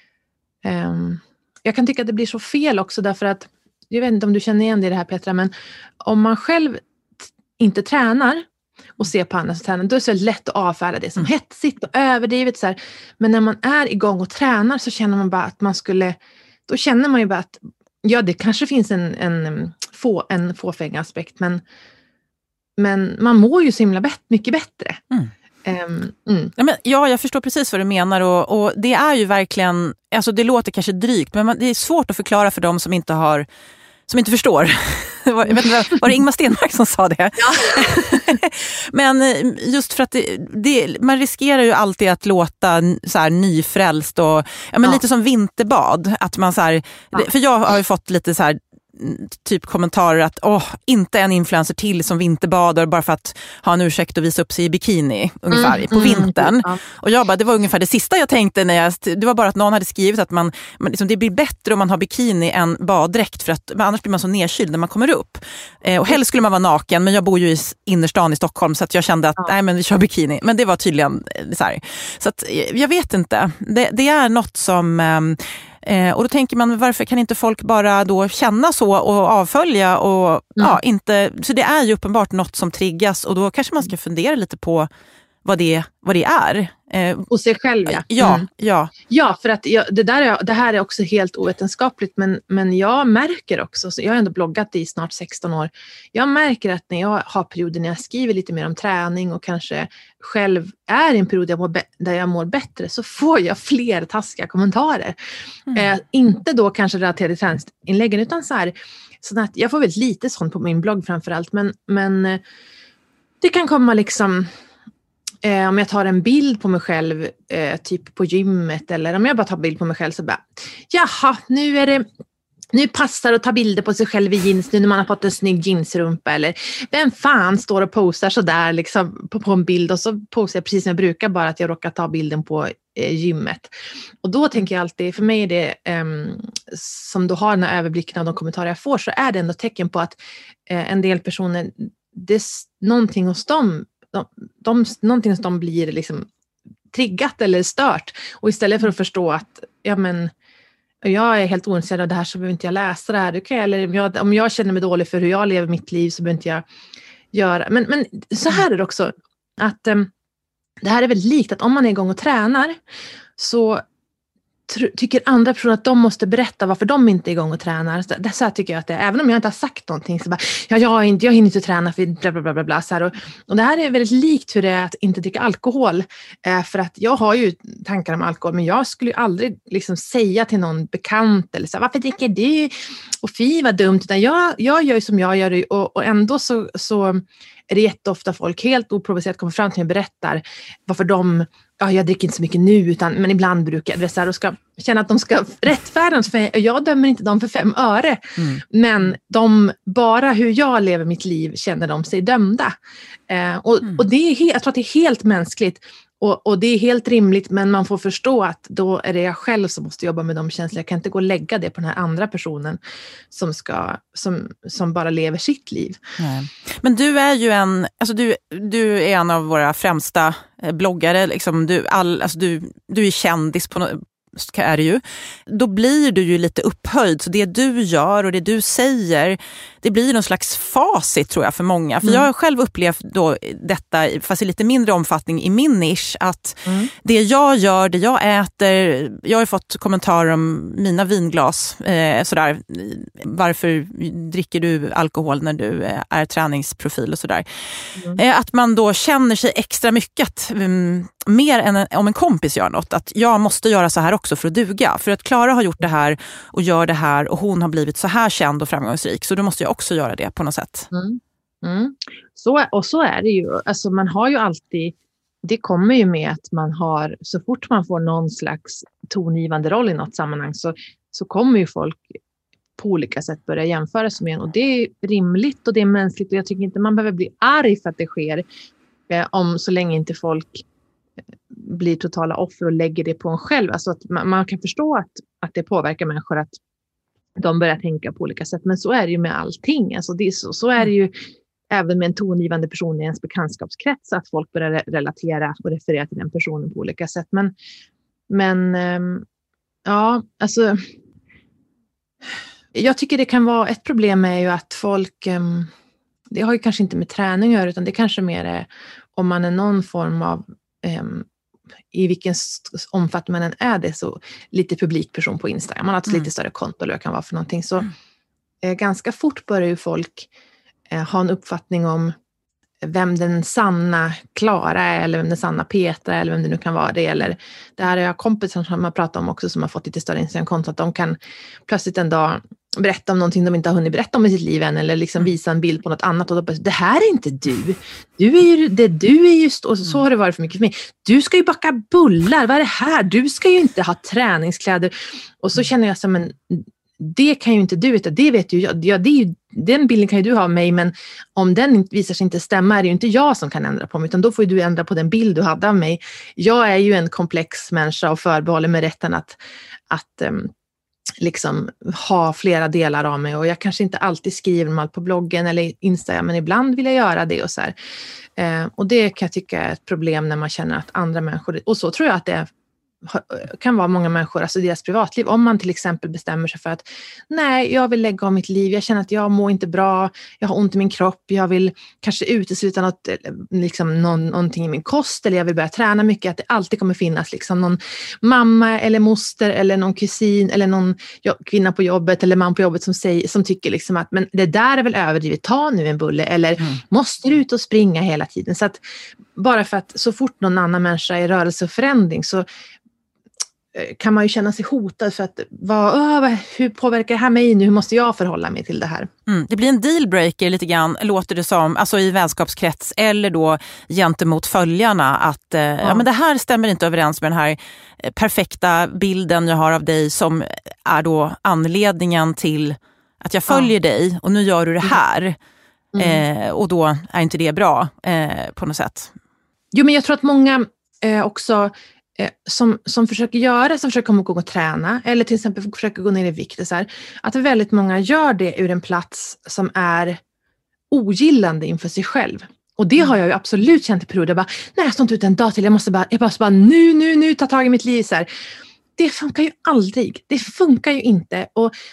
jag kan tycka att det blir så fel också, därför att, jag vet inte om du känner igen det här, Petra, men om man själv inte tränar och ser på andra som tränar, då är det så lätt att avfärda det som hetsigt och överdrivet. Så här. Men när man är igång och tränar så känner man bara att då känner man ju bara att det kanske finns en fåfänga aspekt, men man mår ju så himla mycket bättre. Jag förstår precis vad du menar och det är ju verkligen, alltså det låter kanske drygt, men det är svårt att förklara för dem som inte förstår. Jag vet inte, var det Ingmar Stenmark som sa det? Ja. Men just för att man riskerar ju alltid att låta så här nyfrälst och lite som vinterbad, att man så här, för jag har ju fått lite så här typ kommentarer att inte en influencer till som vinterbadar bara för att ha en ursäkt att visa upp sig i bikini ungefär på vintern. Och jag bara, det var ungefär det sista jag tänkte det var bara att någon hade skrivit att man liksom, det blir bättre om man har bikini än baddräkt för att annars blir man så nedkyld när man kommer upp. Och helst skulle man vara naken, men jag bor ju i innerstan i Stockholm så att jag kände att nej, men vi kör bikini. Men det var tydligen så här. Så att jag vet inte. Det är något som och då tänker man, varför kan inte folk bara då känna så och avfölja och inte, så det är ju uppenbart något som triggas och då kanske man ska fundera lite på vad det är. Och sig själv, Ja, för att det här är också helt ovetenskapligt, men jag märker också, så jag har ändå bloggat i snart 16 år, jag märker att när jag har perioder när jag skriver lite mer om träning och kanske själv är i en period där jag mår bättre, så får jag fler taskiga kommentarer. Inte då kanske relaterade till träningsinläggen, utan så att jag får väldigt lite sånt på min blogg framförallt, men det kan komma liksom om jag tar en bild på mig själv typ på gymmet, eller om jag bara tar bild på mig själv så bara, jaha, nu passar det att ta bilder på sig själv i jeans nu när man har fått en snygg jeansrumpa, eller vem fan står och posar så där liksom på en bild, och så posar jag precis som jag brukar, bara att jag råkar ta bilden på gymmet. Och då tänker jag alltid, för mig är det som då har den här överblicken av de kommentarer jag får, så är det ändå tecken på att en del personer, det är någonting hos dem, någonting som de blir liksom triggat eller stört, och istället för att förstå att jag är helt ointresserad av det här, så behöver inte jag läsa det här, eller om jag känner mig dålig för hur jag lever mitt liv, så behöver inte jag göra, men så här är det också att det här är väldigt likt, att om man är igång och tränar så tycker andra personer att de måste berätta varför de inte är igång och tränar. Så här tycker jag att det är. Även om jag inte har sagt någonting så bara, jag hinner inte träna för bla bla bla bla. Så här. Och det här är väldigt likt hur det är att inte dricka alkohol. För att jag har ju tankar om alkohol, men jag skulle ju aldrig liksom säga till någon bekant eller så här, varför dricker du? Och fy vad dumt. Utan jag gör ju som jag gör, och ändå så är det jätteofta folk helt oprovocerat kommer fram till mig och berättar varför jag dricker inte så mycket nu, men ibland brukar jag så här, och ska känna att de ska rättfärdas, för jag dömer inte dem för 5 öre. Men bara hur jag lever mitt liv känner de sig dömda. Och det är jag tror att det är helt mänskligt. Och det är helt rimligt, men man får förstå att då är det jag själv som måste jobba med de känslor. Jag kan inte gå och lägga det på den här andra personen som bara lever sitt liv. Nej. Men du är ju du är en av våra främsta bloggare. Liksom, du är kändis är det ju. Då blir du ju lite upphöjd, så det du gör och det du säger, det blir någon slags facit tror jag för många. För jag har själv upplevt då detta, fast i lite mindre omfattning i min nisch, att det jag gör, det jag äter, jag har fått kommentarer om mina vinglas, sådär, varför dricker du alkohol när du är träningsprofil och sådär. Att man då känner sig extra mycket, mer än om en kompis gör något, att jag måste göra så här också för att duga. För att Klara har gjort det här och gör det här, och hon har blivit så här känd och framgångsrik, så då måste jag också göra det på något sätt. Så är det ju. Alltså man har ju alltid, det kommer ju med att man har, så fort man får någon slags tongivande roll i något sammanhang, så kommer ju folk på olika sätt börja jämföra sig med en, och det är rimligt och det är mänskligt, och jag tycker inte man behöver bli arg för att det sker, så länge inte folk blir totala offer och lägger det på en själv. Alltså att man kan förstå att det påverkar människor, att de börjar tänka på olika sätt. Men så är det ju med allting. Alltså så är det ju även med en tongivande person i ens bekantskapskrets, att folk börjar relatera och referera till den personen på olika sätt. Men alltså jag tycker det kan vara ett problem, är ju att folk det har ju kanske inte med träning att göra, utan det kanske mer är om man är någon form av i vilken omfattning man än är det, så lite publikperson på Instagram. Man har ett lite större konto eller vad det kan vara för någonting. Så ganska fort börjar ju folk ha en uppfattning om vem den sanna Klara är, eller vem den sanna Petra är, eller vem det nu kan vara det. Eller det här är jag kompisar som man pratar om också, som har fått lite större Instagram-konto, att de kan plötsligt en dag berätta om någonting de inte har hunnit berätta om i sitt liv än, eller liksom visa en bild på något annat, och då bara, det här är inte du. Du är just, och så har det varit för mycket för mig. Du ska ju baka bullar, vad är det här? Du ska ju inte ha träningskläder. Och så känner jag som det kan ju inte du veta, det vet ju jag. Ja, det är ju, den bilden kan ju du ha av mig, men om den visar sig inte stämma är det ju inte jag som kan ändra på mig, utan då får ju du ändra på den bild du hade av mig. Jag är ju en komplex människa och förbehåller mig rätten att liksom ha flera delar av mig, och jag kanske inte alltid skriver om allt på bloggen eller Instagram, men ibland vill jag göra det och så här. Och det kan jag tycka är ett problem när man känner att andra människor, och så tror jag att det kan vara många människor, alltså deras privatliv. Om man till exempel bestämmer sig för att nej, jag vill lägga om mitt liv, jag känner att jag mår inte bra, jag har ont i min kropp, jag vill kanske utesluta något, liksom någonting i min kost, eller jag vill börja träna mycket, att det alltid kommer finnas liksom någon mamma eller moster eller någon kusin eller någon kvinna på jobbet eller man på jobbet som tycker liksom att men det där är väl överdrivet, ta nu en bulle, eller måste du ut och springa hela tiden. Så att bara för att så fort någon annan människa är i rörelse och förändring, så kan man ju känna sig hotad för att hur påverkar det här mig nu? Hur måste jag förhålla mig till det här? Det blir en dealbreaker lite grann, låter det som, alltså i vänskapskrets eller då gentemot följarna, att men det här stämmer inte överens med den här perfekta bilden jag har av dig, som är då anledningen till att jag följer dig, och nu gör du det här. Och då är inte det bra på något sätt. Jo, men jag tror att många också som försöker komma igång och träna, eller till exempel försöker gå ner i vikt, så här, att väldigt många gör det ur en plats som är ogillande inför sig själv. Och det har jag ju absolut känt i perioder. Nej, jag står inte ut en dag till, jag måste bara nu ta tag i mitt liv. Så här. Det funkar ju aldrig. Det funkar ju inte.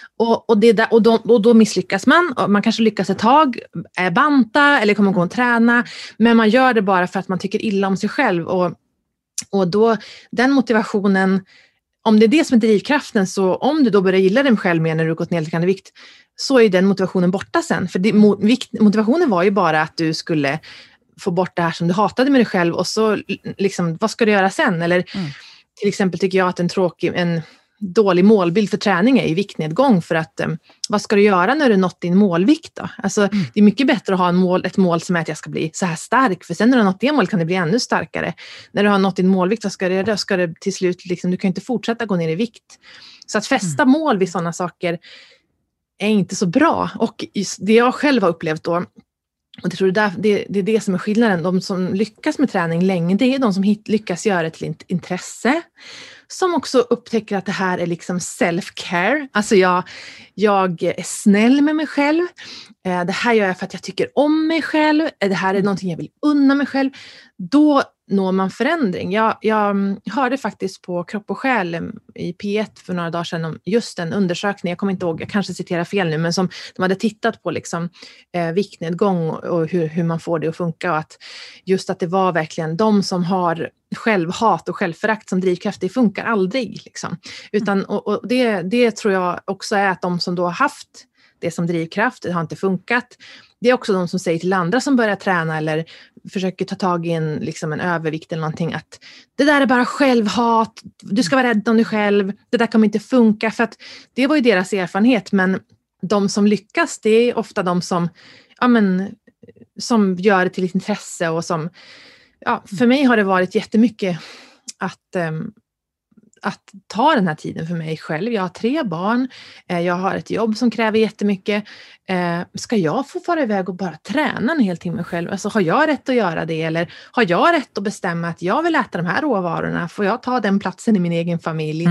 Och då misslyckas man. Och man kanske lyckas ett tag, banta eller kommer gå och träna. Men man gör det bara för att man tycker illa om sig själv. Och då, den motivationen, om det är det som är drivkraften, så om du då börjar gilla dig själv mer när du gått ner lite vikt, så är den motivationen borta sen. För motivationen var ju bara att du skulle få bort det här som du hatade med dig själv, och så liksom, vad ska du göra sen? Eller till exempel tycker jag att en dålig målbild för träning är i viktnedgång, för att vad ska du göra när du nått din målvikt då? Alltså det är mycket bättre att ha ett mål som är att jag ska bli så här stark, för sen när du har nått det mål kan det bli ännu starkare. När du har nått din målvikt, vad ska du göra? Ska det till slut liksom, du kan inte fortsätta gå ner i vikt. Så att fästa mål vid sådana saker är inte så bra. Och det jag själv har upplevt då, och jag tror det är det som är skillnaden. De som lyckas med träning länge, det är de som lyckas göra det till ett intresse. Som också upptäcker att det här är liksom self-care. Alltså jag är snäll med mig själv. Det här gör jag för att jag tycker om mig själv. Det här är någonting jag vill unna mig själv. Då når man förändring. Jag hörde faktiskt på Kropp och själ i P1 för några dagar sedan om just en undersökning. Jag kommer inte ihåg, jag kanske citerar fel nu, men som de hade tittat på liksom, viktnedgång och hur man får det att funka. Och att just att det var verkligen de som har självhat och självförakt som drivkraft, det funkar aldrig. Liksom. Utan, och det tror jag också är att de som då har haft det som drivkraft, det har inte funkat. Det är också de som säger till andra som börjar träna eller försöker ta tag i en övervikt eller någonting, att det där är bara självhat, du ska vara rädd om dig själv, det där kommer inte funka, för att det var ju deras erfarenhet. Men de som lyckas, det är ofta de som gör det till ett intresse, och som, för mig har det varit jättemycket att ta den här tiden för mig själv. Jag har 3 barn. Jag har ett jobb som kräver jättemycket. Ska jag få fara iväg och bara träna en hel timme själv? Alltså, har jag rätt att göra det? Eller har jag rätt att bestämma att jag vill äta de här råvarorna? Får jag ta den platsen i min egen familj?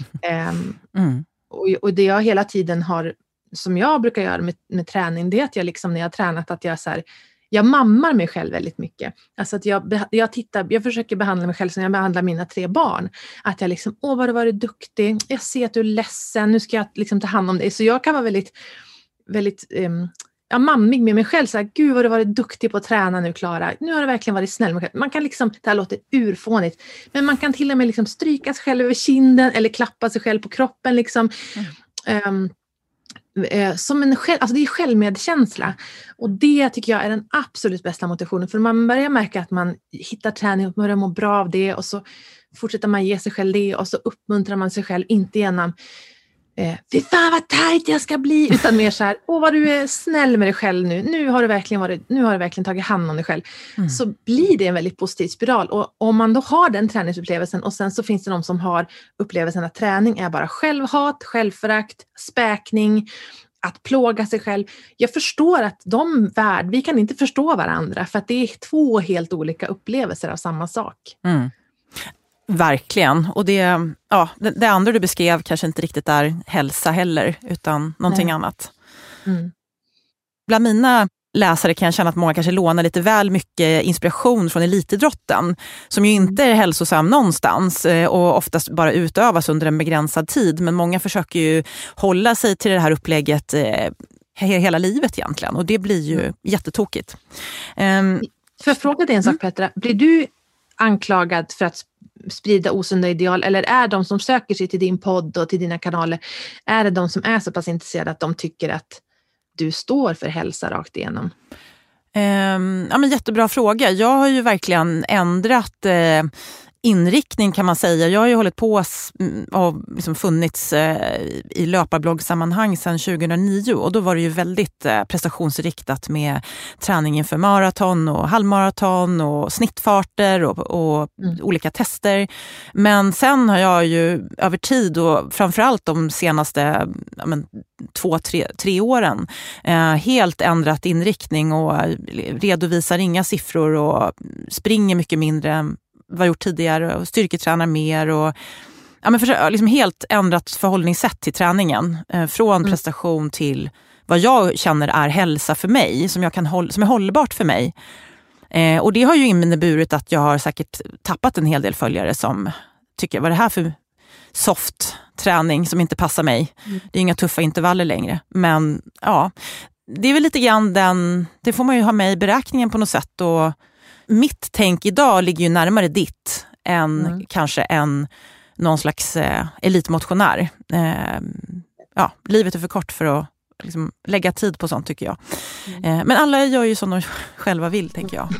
Och det jag hela tiden har, som jag brukar göra med träning, det är att jag liksom, när jag har tränat, att jag så här, jag mammar mig själv väldigt mycket. Alltså att jag försöker behandla mig själv som jag behandlar mina 3 barn. Att jag liksom, vad var du duktig. Jag ser att du är ledsen. Nu ska jag liksom ta hand om dig. Så jag kan vara väldigt, väldigt mammig med mig själv. Så här, gud vad du varit duktig på att träna nu, Klara. Nu har du verkligen varit snäll med mig själv. Man kan liksom, det här låter urfånigt, men man kan till och med liksom stryka sig själv över kinden eller klappa sig själv på kroppen liksom. Som en alltså det är självmedkänsla, och det tycker jag är den absolut bästa motivationen, för man börjar märka att man hittar träning och börjar må bra av det, och så fortsätter man ge sig själv det, och så uppmuntrar man sig själv, inte genom fy fan vad tajt jag ska bli, utan mer så här, vad du är snäll med dig själv nu har du verkligen tagit hand om dig själv. Så blir det en väldigt positiv spiral, och om man då har den träningsupplevelsen, och sen så finns det de som har upplevelsen att träning är bara självhat, självförakt, späkning, att plåga sig själv. Jag förstår att vi kan inte förstå varandra, för att det är 2 helt olika upplevelser av samma sak. Verkligen. Och det andra du beskrev kanske inte riktigt är hälsa heller, utan någonting annat. Bland mina läsare kan jag känna att många kanske lånar lite väl mycket inspiration från elitidrotten, som ju inte är hälsosam någonstans och oftast bara utövas under en begränsad tid. Men många försöker ju hålla sig till det här upplägget hela livet egentligen, och det blir ju jättetokigt. För jag fråga dig en sak, Petra. Blir du anklagad för att sprida osunda ideal, eller är de som söker sig till din podd och till dina kanaler, är det de som är så pass intresserade att de tycker att du står för hälsa rakt igenom? Men jättebra fråga. Jag har ju verkligen ändrat inriktning, kan man säga. Jag har ju hållit på och liksom funnits i löparbloggsammanhang sedan 2009, och då var det ju väldigt prestationsriktat med träning inför maraton och halvmaraton och snittfarter och olika tester. Men sen har jag ju över tid, och framförallt de senaste 2-3 åren, helt ändrat inriktning och redovisar inga siffror och springer mycket mindre än vad jag gjort tidigare, och styrketränar mer, och liksom helt ändrat förhållningssätt till träningen, från prestation till vad jag känner är hälsa för mig, som är hållbart för mig. Och det har ju inneburit att jag har säkert tappat en hel del följare som tycker, vad är det här för soft träning som inte passar mig? Det är inga tuffa intervaller längre. Men ja, det är väl lite grann det får man ju ha med i beräkningen på något sätt, och mitt tänk idag ligger ju närmare ditt än kanske någon slags elitmotionär. Livet är för kort för att liksom lägga tid på sånt, tycker jag. Men alla gör ju som de själva vill, tänker jag.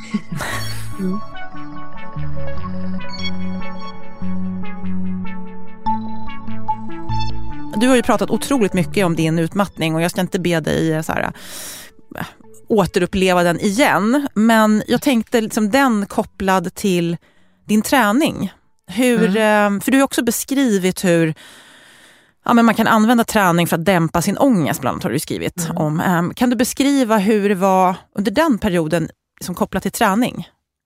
Du har ju pratat otroligt mycket om din utmattning, och jag ska inte be dig så här återuppleva den igen, men jag tänkte liksom den kopplad till din träning. För du har också beskrivit hur men man kan använda träning för att dämpa sin ångest, bland annat har du skrivit om. Kan du beskriva hur det var under den perioden som kopplat till träning?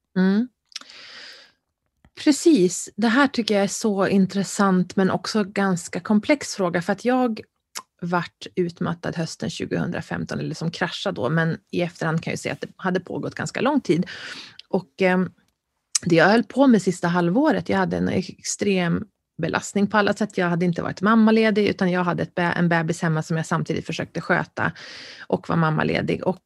Precis, det här tycker jag är så intressant, men också ganska komplex fråga, för att jag vart utmattad hösten 2015, eller som kraschade då, men i efterhand kan jag säga att det hade pågått ganska lång tid. Och det jag höll på med sista halvåret, jag hade en extrem belastning på alla sätt. Jag hade inte varit mammaledig, utan jag hade en bebis hemma som jag samtidigt försökte sköta och var mammaledig. Och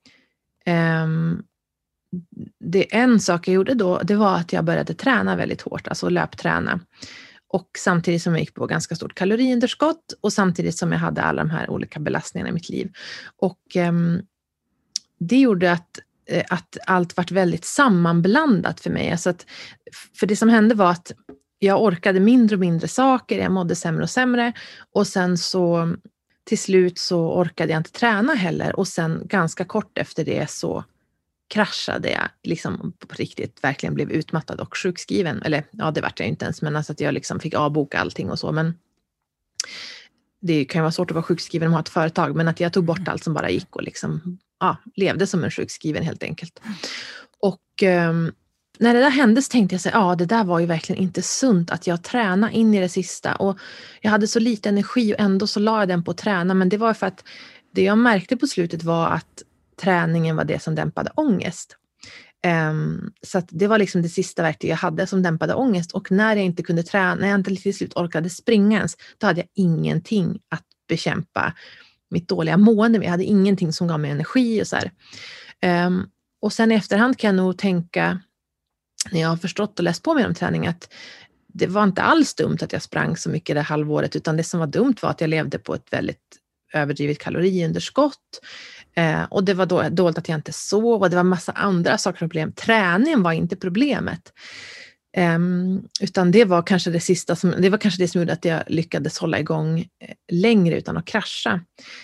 det en sak jag gjorde då, det var att jag började träna väldigt hårt, alltså löpträna. Och samtidigt som jag gick på ganska stort kaloriunderskott, och samtidigt som jag hade alla de här olika belastningarna i mitt liv. Och det gjorde att allt var väldigt sammanblandat för mig. Alltså för det som hände var att jag orkade mindre och mindre saker, jag mådde sämre och sämre. Och sen så till slut så orkade jag inte träna heller. Och sen ganska kort efter det så kraschade jag liksom på riktigt, verkligen blev utmattad och sjukskriven. Eller ja, det vart jag inte ens, men alltså att jag liksom fick avboka allting och så. Men det kan ju vara svårt att vara sjukskriven om man har ett företag, men att jag tog bort allt som bara gick och liksom levde som en sjukskriven helt enkelt. Och när det där hände så tänkte jag så det där var ju verkligen inte sunt att jag tränade in i det sista. Och jag hade så lite energi och ändå så la jag den på att träna. Men det var för att det jag märkte på slutet var att träningen var det som dämpade ångest. Så att det var liksom det sista verktyg jag hade som dämpade ångest. Och när jag inte kunde träna, när jag inte till slut orkade springa ens, då hade jag ingenting att bekämpa mitt dåliga mående. Jag hade ingenting som gav mig energi och så här. Och sen i efterhand kan jag nog tänka, när jag har förstått och läst på mig om träning, att det var inte alls dumt att jag sprang så mycket det halvåret, utan det som var dumt var att jag levde på ett väldigt överdrivet kaloriunderskott. Och det var dåligt att jag inte sov, och det var massa andra saker problem. Träningen var inte problemet. Utan det var kanske det sista det var kanske det som gjorde att jag lyckades hålla igång längre utan att krascha.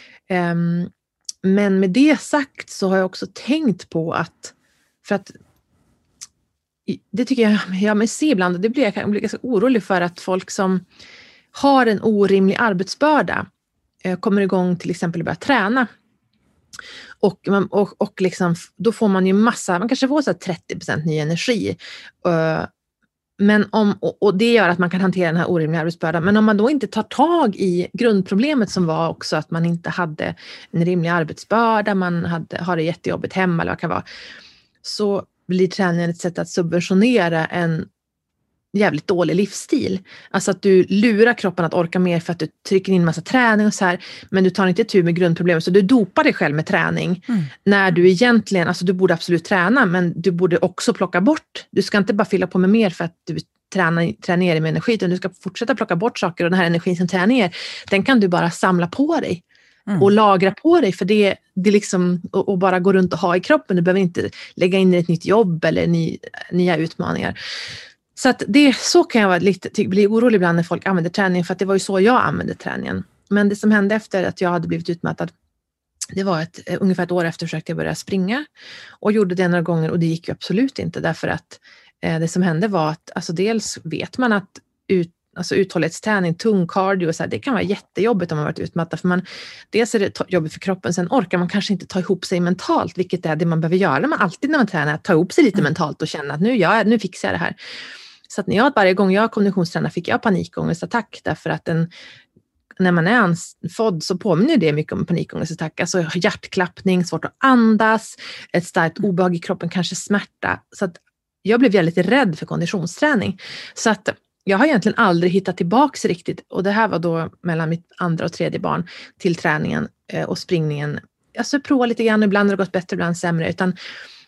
Men med det sagt så har jag också tänkt på att, för att det tycker jag mig ser ibland, och det blir jag blir ganska orolig för, att folk som har en orimlig arbetsbörda kommer igång till exempel och börjar träna. Och liksom, då får man ju man kanske får så 30% ny energi. Men och det gör att man kan hantera den här orimliga arbetsbördan. Men om man då inte tar tag i grundproblemet, som var också att man inte hade en rimlig arbetsbörda, man har det jättejobbigt hemma eller vad det kan vara, så blir träningen ett sätt att subventionera en jävligt dålig livsstil. Alltså att du lurar kroppen att orka mer för att du trycker in massa träning och så här, men du tar inte tur med grundproblemet, så du dopar dig själv med träning. När du egentligen, alltså du borde absolut träna, men du borde också plocka bort. Du ska inte bara fylla på med mer för att du tränar med energi, utan du ska fortsätta plocka bort saker, och den här energin som tränar ner, den kan du bara samla på dig och lagra på dig, för det liksom, och bara gå runt och ha i kroppen. Du behöver inte lägga in i ett nytt jobb eller nya utmaningar. Så att så kan jag bli orolig ibland när folk använder träningen, för att det var ju så jag använde träningen. Men det som hände efter att jag hade blivit utmattad, det var ungefär ett år efter försökte jag börja springa, och gjorde det några gånger, och det gick ju absolut inte, därför att det som hände var att, alltså dels vet man att uthållighetsträning, tung cardio och så här, det kan vara jättejobbigt om man varit utmattad, för dels är det jobbigt för kroppen, sen orkar man kanske inte ta ihop sig mentalt, vilket är det man behöver göra när man tränar, ta ihop sig lite mentalt och känna att nu fixar jag det här. Så att varje gång jag konditionstränade fick jag panikångestattack, därför att när man är andfådd så påminner det mycket om panikångestattack. Alltså hjärtklappning, svårt att andas, ett starkt obehag i kroppen, kanske smärta. Så att jag blev väldigt rädd för konditionsträning. Så att jag har egentligen aldrig hittat tillbaks riktigt. Och det här var då mellan mitt andra och tredje barn till träningen och springningen. Alltså prova lite grann, ibland har det gått bättre, ibland sämre. Utan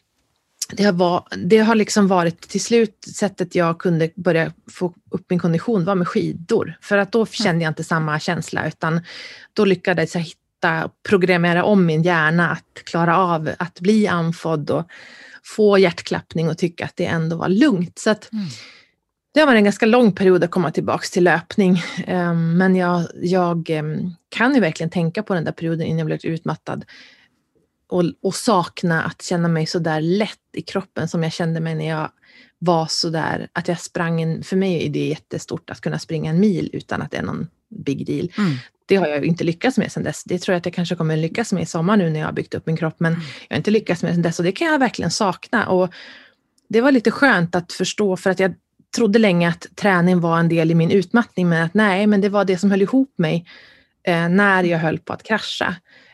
det har liksom varit till slut sättet jag kunde börja få upp min kondition var med skidor. För att då kände jag inte samma känsla, utan då lyckades jag programmera om min hjärna att klara av att bli andfådd och få hjärtklappning och tycka att det ändå var lugnt. Så att det var en ganska lång period att komma tillbaka till löpning. Men jag kan ju verkligen tänka på den där perioden innan jag blev utmattad. Och sakna att känna mig så där lätt i kroppen som jag kände mig när jag var så där, att jag sprang för mig är det jättestort att kunna springa 1 mil utan att det är någon big deal. Det har jag inte lyckats med sedan dess. Det tror jag att jag kanske kommer lyckas med i sommar nu när jag har byggt upp min kropp, men jag har inte lyckats med sedan dess, och det kan jag verkligen sakna. Och det var lite skönt att förstå, för att jag trodde länge att träning var en del i min utmattning, men att nej, men det var det som höll ihop mig när jag höll på att krascha.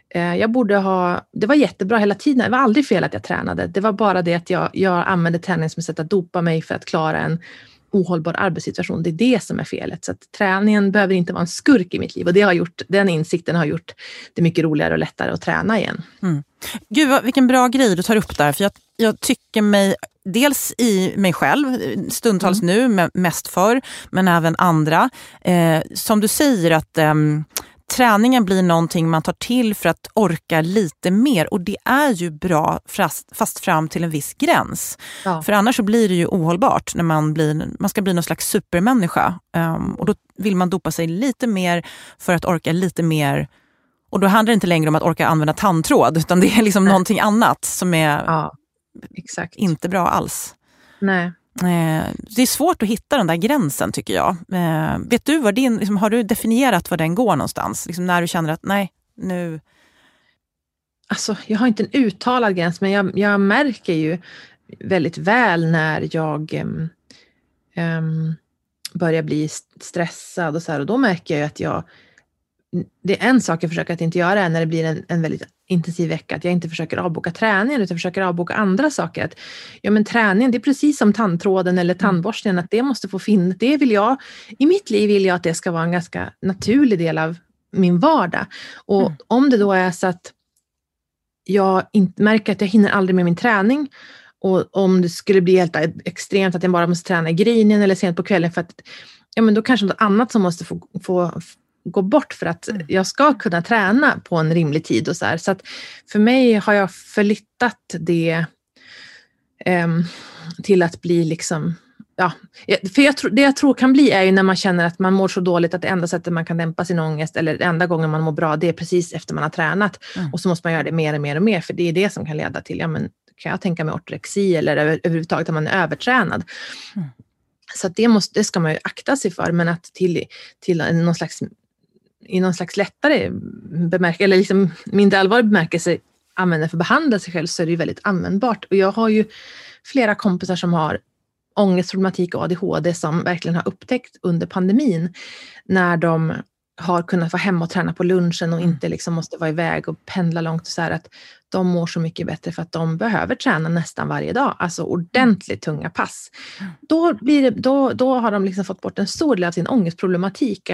Det var jättebra hela tiden. Det var aldrig fel att jag tränade. Det var bara det att jag använde träning som ett sätt att dopa mig för att klara en ohållbar arbetssituation. Det är det som är felet. Så att träningen behöver inte vara en skurk i mitt liv. Och den insikten har gjort det mycket roligare och lättare att träna igen. Gud, vilken bra grej du tar upp där. För jag tycker mig, dels i mig själv, stundtals nu, mest för, men även andra. Som du säger att träningen blir någonting man tar till för att orka lite mer, och det är ju bra fast fram till en viss gräns. Ja. För annars så blir det ju ohållbart när man ska bli någon slags supermänniska. Och då vill man dopa sig lite mer för att orka lite mer. Och då handlar det inte längre om att orka använda tandtråd, utan det är liksom någonting annat som är inte bra alls. Nej. Det är svårt att hitta den där gränsen, tycker jag. Vet du vad har du definierat var den går någonstans? Liksom när du känner att nej, nu... Alltså, jag har inte en uttalad gräns, men jag märker ju väldigt väl när jag börjar bli stressad och så här, och då märker jag att det är en sak jag försöker att inte göra när det blir en väldigt intensiv vecka, att jag inte försöker avboka träningen utan försöker avboka andra saker. Att, men träningen, det är precis som tandtråden eller tandborstningen, att det måste få finnas. I mitt liv vill jag att det ska vara en ganska naturlig del av min vardag. Och om det då är så att jag inte märker att jag hinner aldrig med min träning, och om det skulle bli helt extremt att jag bara måste träna i gryningen eller sent på kvällen, för att men då kanske något annat som måste få gå bort för att jag ska kunna träna på en rimlig tid och så här. Så att för mig har jag förlyttat det till att bli liksom, för det jag tror kan bli är ju när man känner att man mår så dåligt att det enda sättet man kan dämpa sin ångest, eller det enda gången man mår bra, det är precis efter man har tränat. Och så måste man göra det mer och mer och mer, för det är det som kan leda till, kan jag tänka mig ortorexi eller överhuvudtaget att man är övertränad. Så att det ska man ju akta sig för, men att till någon slags lättare bemärkelse, eller liksom mindre allvarlig bemärkelse, använda för att behandla sig själv, så är det ju väldigt användbart. Och jag har ju flera kompisar som har ångestproblematik och ADHD som verkligen har upptäckt under pandemin, när de har kunnat vara hemma och träna på lunchen och inte liksom måste vara iväg och pendla långt och så här, att de mår så mycket bättre för att de behöver träna nästan varje dag, alltså ordentligt tunga pass. Då har de liksom fått bort en stor del av sin ångestproblematik.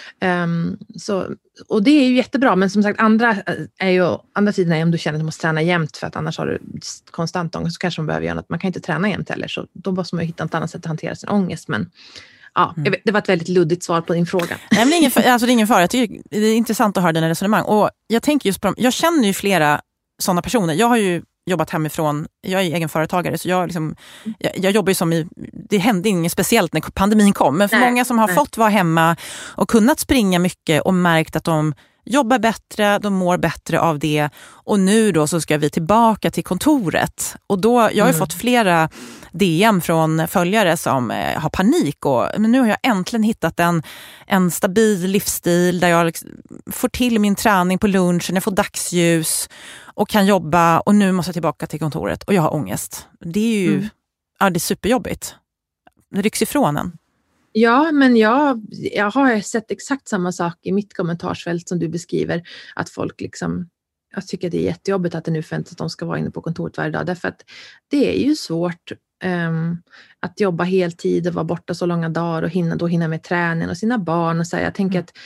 Och det är ju jättebra, men som sagt, andra sidan är om du känner att du måste träna jämt, för att annars har du konstant ångest, så kanske man behöver göra något. Man kan inte träna jämt heller, så då måste man ju hitta ett annat sätt att hantera sin ångest. Men det var ett väldigt luddigt svar på din fråga. Nej, men det är ingen fara. Jag tycker det är intressant att höra dina resonemang. Och jag tänker just på jag känner ju flera sådana personer. Jag har ju jobbat hemifrån. Jag är egenföretagare, så jag jobbar ju det hände inget speciellt när pandemin kom. Men för många som har fått vara hemma och kunnat springa mycket och märkt att de jobbar bättre, de mår bättre av det. Och nu då så ska vi tillbaka till kontoret. Och då, jag har ju fått flera DM från följare som har panik. Men nu har jag äntligen hittat en stabil livsstil där jag får till min träning på lunchen, jag får dagsljus och kan jobba. Och nu måste jag tillbaka till kontoret och jag har ångest. Det är ju det är superjobbigt. Det rycks ifrån en. Ja, men jag har sett exakt samma sak i mitt kommentarsfält som du beskriver. Att folk liksom, jag tycker att det är jättejobbigt att det nu förväntas att de ska vara inne på kontoret varje dag. Därför att det är ju svårt att jobba heltid och vara borta så långa dagar och hinna med träningen och sina barn. Och så. Jag tänker att,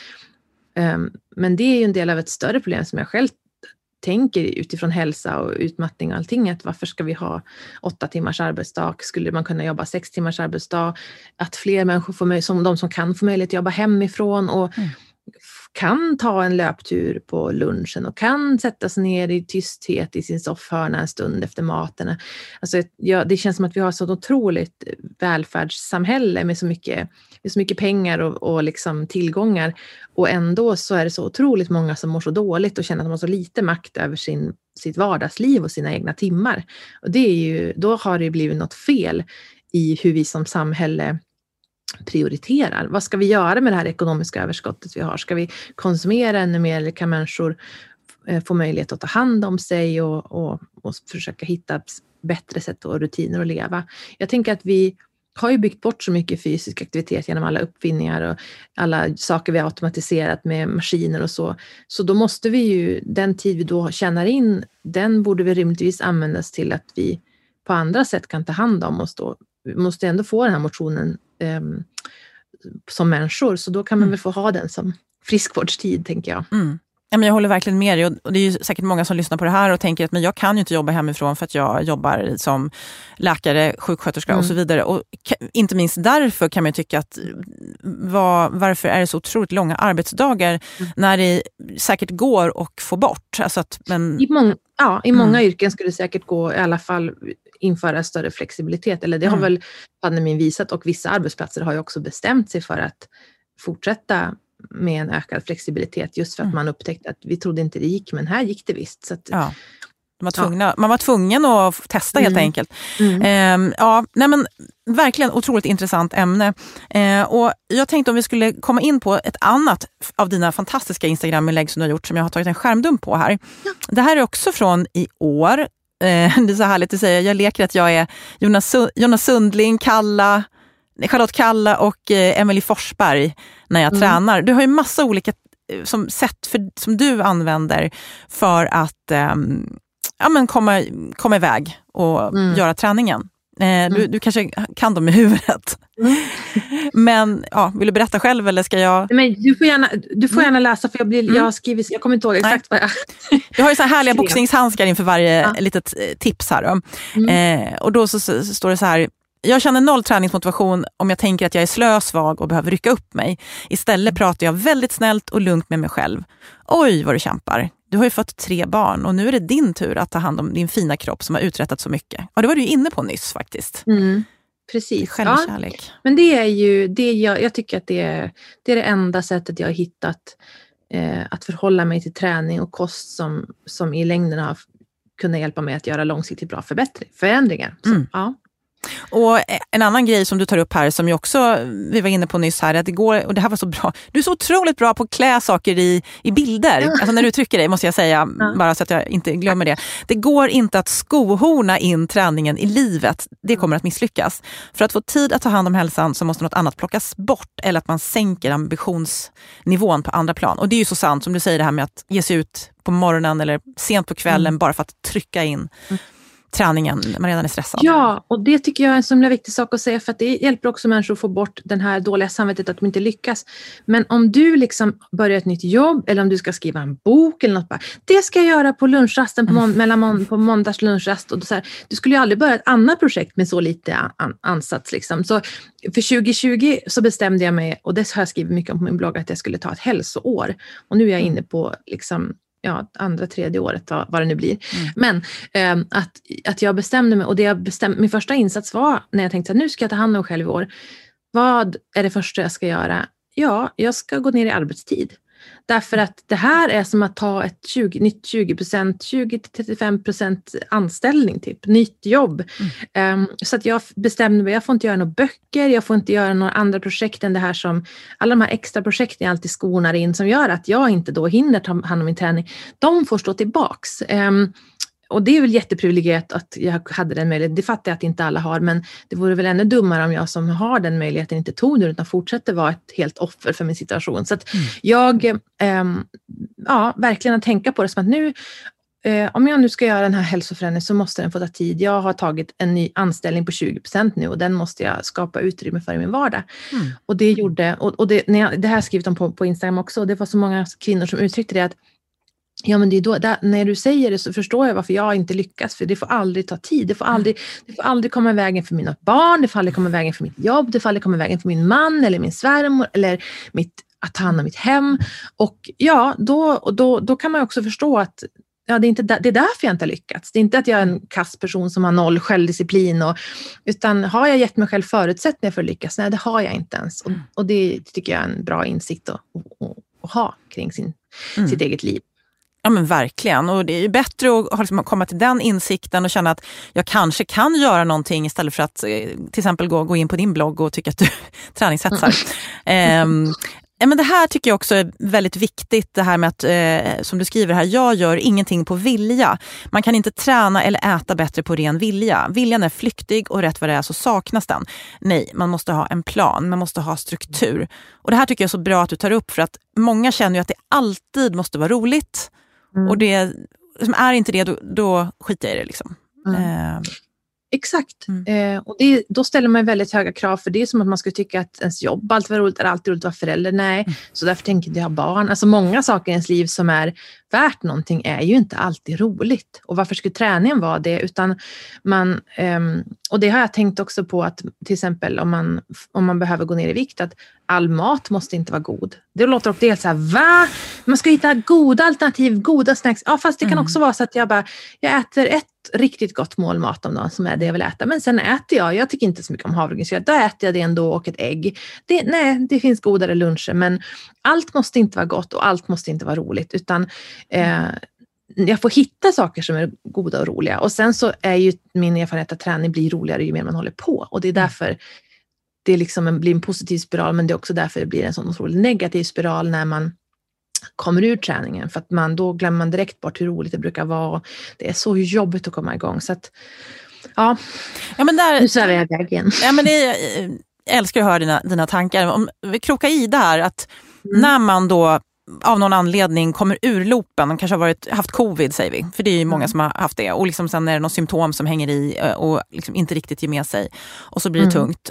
men det är ju en del av ett större problem som jag själv tänker utifrån hälsa och utmattning och allting, att varför ska vi ha 8 timmars arbetsdag? Skulle man kunna jobba 6 timmars arbetsdag? Att fler människor som de som kan få möjlighet att jobba hemifrån och kan ta en löptur på lunchen och kan sätta sig ner i tysthet i sin soffhörna en stund efter maten. Alltså, det känns som att vi har så otroligt välfärdssamhälle med så mycket pengar och liksom tillgångar, och ändå så är det så otroligt många som mår så dåligt och känner att de har så lite makt över sitt vardagsliv och sina egna timmar. Och det är ju, då har det blivit något fel i hur vi som samhälle prioriterar. Vad ska vi göra med det här ekonomiska överskottet vi har? Ska vi konsumera ännu mer, eller kan människor få möjlighet att ta hand om sig och försöka hitta bättre sätt och rutiner att leva? Jag tänker att vi har ju byggt bort så mycket fysisk aktivitet genom alla uppfinningar och alla saker vi har automatiserat med maskiner och så. Så då måste vi ju, den tid vi då tjänar in, den borde vi rimligtvis användas till att vi på andra sätt kan ta hand om oss då. Vi måste ändå få den här motionen som människor, så då kan man väl få ha den som friskvårdstid, tänker jag. Ja, men jag håller verkligen med dig, och det är ju säkert många som lyssnar på det här och tänker att men jag kan ju inte jobba hemifrån för att jag jobbar som läkare, sjuksköterska och så vidare. Och inte minst därför kan man tycka att varför är det så otroligt långa arbetsdagar när det säkert går att få bort? Alltså att, men... I många yrken skulle det säkert gå, i alla fall införa större flexibilitet. Eller det har väl pandemin visat, och vissa arbetsplatser har ju också bestämt sig för att fortsätta med en ökad flexibilitet, just för att man upptäckte att vi trodde inte det gick, men här gick det visst. Så att, man var tvungen att testa helt enkelt. Nej, men verkligen otroligt intressant ämne. Och jag tänkte om vi skulle komma in på ett annat av dina fantastiska Instagram-inlägg som du har gjort, som jag har tagit en skärmdump på här. Det här är också från i år. Det är så härligt att säga. Jag leker att jag är Jonas Sundling, Charlotte Kalla och Emily Forsberg när jag tränar. Du har ju massa olika sätt som du använder för att komma iväg och göra träningen. Du kanske kan dem i huvudet. Men vill du berätta själv eller ska jag? Men du får gärna läsa för jag kommer inte ihåg exakt vad jag... Du har ju så här härliga boxningshandskar inför varje litet tips här då. Och då så står det så här: jag känner 0 träningsmotivation om jag tänker att jag är slö, svag och behöver rycka upp mig. Istället pratar jag väldigt snällt och lugnt med mig själv. Oj vad du kämpar. Du har ju fått 3 barn och nu är det din tur att ta hand om din fina kropp som har uträttat så mycket. Och det var du ju inne på nyss faktiskt. Precis. Självkärlek. Ja. Men det är ju, jag tycker att det är det enda sättet jag har hittat att förhålla mig till träning och kost som i längden har kunnat hjälpa mig att göra långsiktigt bra förändringar. Så, ja. Och en annan grej som du tar upp här som ju också vi var inne på nyss här, att det går, och det här var så bra, du är så otroligt bra på att klä saker i bilder, alltså när du trycker dig måste jag säga, bara så att jag inte glömmer det. Det går inte att skohorna in träningen i livet, det kommer att misslyckas. För att få tid att ta hand om hälsan så måste något annat plockas bort, eller att man sänker ambitionsnivån på andra plan. Och det är ju så sant som du säger, det här med att ge sig ut på morgonen eller sent på kvällen bara för att trycka in träningen när man redan är stressad. Ja, och det tycker jag är en så viktig sak att säga, för att det hjälper också människor att få bort den här dåliga samvetet att de inte lyckas. Men om du liksom börjar ett nytt jobb eller om du ska skriva en bok eller något, det ska jag göra på lunchrasten på måndags lunchrast, och så här, du skulle ju aldrig börja ett annat projekt med så lite ansats liksom. Så för 2020 så bestämde jag mig, och det har jag skrivit mycket om på min blogg, att jag skulle ta ett hälsoår. Och nu är jag inne på liksom andra, tredje året, vad det nu blir. Men att jag bestämde mig, och min första insats var när jag tänkte att nu ska jag ta hand om mig själv i år. Vad är det första jag ska göra? Ja, jag ska gå ner i arbetstid. Därför att det här är som att ta ett 20-35% anställning, typ nytt jobb. Så att jag bestämde mig, jag får inte göra några böcker, jag får inte göra några andra projekt än det här som, alla de här extra projekten jag alltid skonar in som gör att jag inte då hinner ta hand om min träning, de får stå tillbaks. Och det är väl jätteprivilegierat att jag hade den möjligheten. Det fattar jag att inte alla har, men det vore väl ännu dummare om jag som har den möjligheten inte tog det, utan fortsätter vara ett helt offer för min situation. Så att jag verkligen att tänka på det som att nu, om jag nu ska göra den här hälsoförändringen så måste den få ta tid. Jag har tagit en ny anställning på 20% nu, och den måste jag skapa utrymme för i min vardag. Och det gjorde, och det här har jag skrivit om på Instagram också, och det var så många kvinnor som uttryckte det, att ja, men det är då, när du säger det så förstår jag varför jag inte lyckas, för det får aldrig ta tid, det får aldrig komma i vägen för mina barn, det får aldrig komma i vägen för mitt jobb, det får aldrig komma i vägen för min man eller min svärmor eller att ta hand om mitt hem. Och ja, då kan man också förstå att det är därför jag inte har lyckats. Det är inte att jag är en kastperson som har 0 självdisciplin, utan har jag gett mig själv förutsättningar för att lyckas? Nej, det har jag inte ens. Och det tycker jag är en bra insikt att ha kring sitt eget liv. Ja men verkligen, och det är ju bättre att komma till den insikten och känna att jag kanske kan göra någonting istället för att till exempel gå in på din blogg och tycka att du träningshetsar. Men det här tycker jag också är väldigt viktigt, det här med att, som du skriver här, jag gör ingenting på vilja. Man kan inte träna eller äta bättre på ren vilja. Viljan är flyktig och rätt vad det är så saknas den. Nej, man måste ha en plan, man måste ha struktur. Och det här tycker jag är så bra att du tar upp, för att många känner ju att det alltid måste vara roligt. Och det som är inte det, då skiter jag i det liksom. Exakt. Och då ställer man väldigt höga krav, för det är som att man ska tycka att ens jobb alltid var roligt, är alltid roligt att vara förälder. Nej, så därför tänker jag ha barn. Alltså många saker i ens liv som är värt någonting är ju inte alltid roligt. Och varför skulle träningen vara det? Utan och det har jag tänkt också på, att till exempel om man behöver gå ner i vikt, att all mat måste inte vara god. Det låter också helt så här, va? Man ska hitta goda alternativ, goda snacks. Ja, fast det kan också vara så att jag äter ett riktigt gott mål mat om dagen som är det jag vill äta. Men sen äter jag tycker inte så mycket om havregrynsgröt. Då äter jag det ändå, och ett ägg. Det finns godare luncher, men allt måste inte vara gott och allt måste inte vara roligt, utan jag får hitta saker som är goda och roliga. Och sen så är ju min erfarenhet att träning blir roligare ju mer man håller på. Och det är därför det liksom blir en positiv spiral, men det är också därför det blir en sån otroligt negativ spiral när man kommer ur träningen. För att då glömmer man direkt bort hur roligt det brukar vara. Det är så jobbigt att komma igång. Så att, ja men nu svävar jag iväg igen. Ja, men jag älskar att höra dina tankar. Om vi krokar i det här, att när man då av någon anledning kommer ur loopen, de kanske har haft covid säger vi, för det är ju många som har haft det, och liksom sen är det någon symptom som hänger i och liksom inte riktigt ger med sig och så blir det tungt.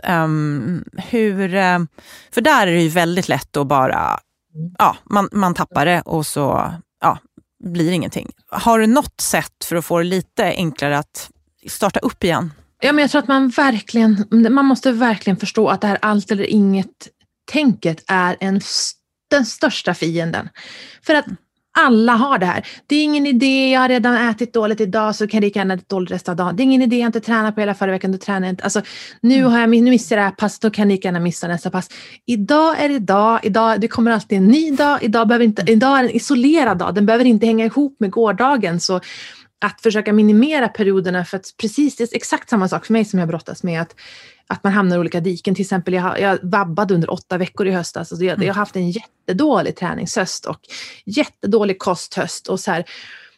För där är det ju väldigt lätt att bara man tappar det och så blir ingenting. Har du något sätt för att få det lite enklare att starta upp igen? Ja, men jag tror att man måste verkligen förstå att det här allt eller inget tänket är den största fienden. För att alla har det här. Det är ingen idé, jag har redan ätit dåligt idag så kan det lika gärna äta dåligt resten av dagen. Det är ingen idé, jag inte tränar på hela förra veckan, då tränar jag inte. Alltså, nu missar jag det här pass, då kan jag lika gärna missa nästa pass. Idag är det idag, det kommer alltid en ny dag. Idag är en isolerad dag, den behöver inte hänga ihop med gårdagen. Så att försöka minimera perioderna, för att precis det är exakt samma sak för mig som jag brottas med, att man hamnar i olika diken. Till exempel jag vabbade under 8 veckor i höstas. Alltså jag har haft en jättedålig träningshöst och jättedålig kosthöst. Och, så här,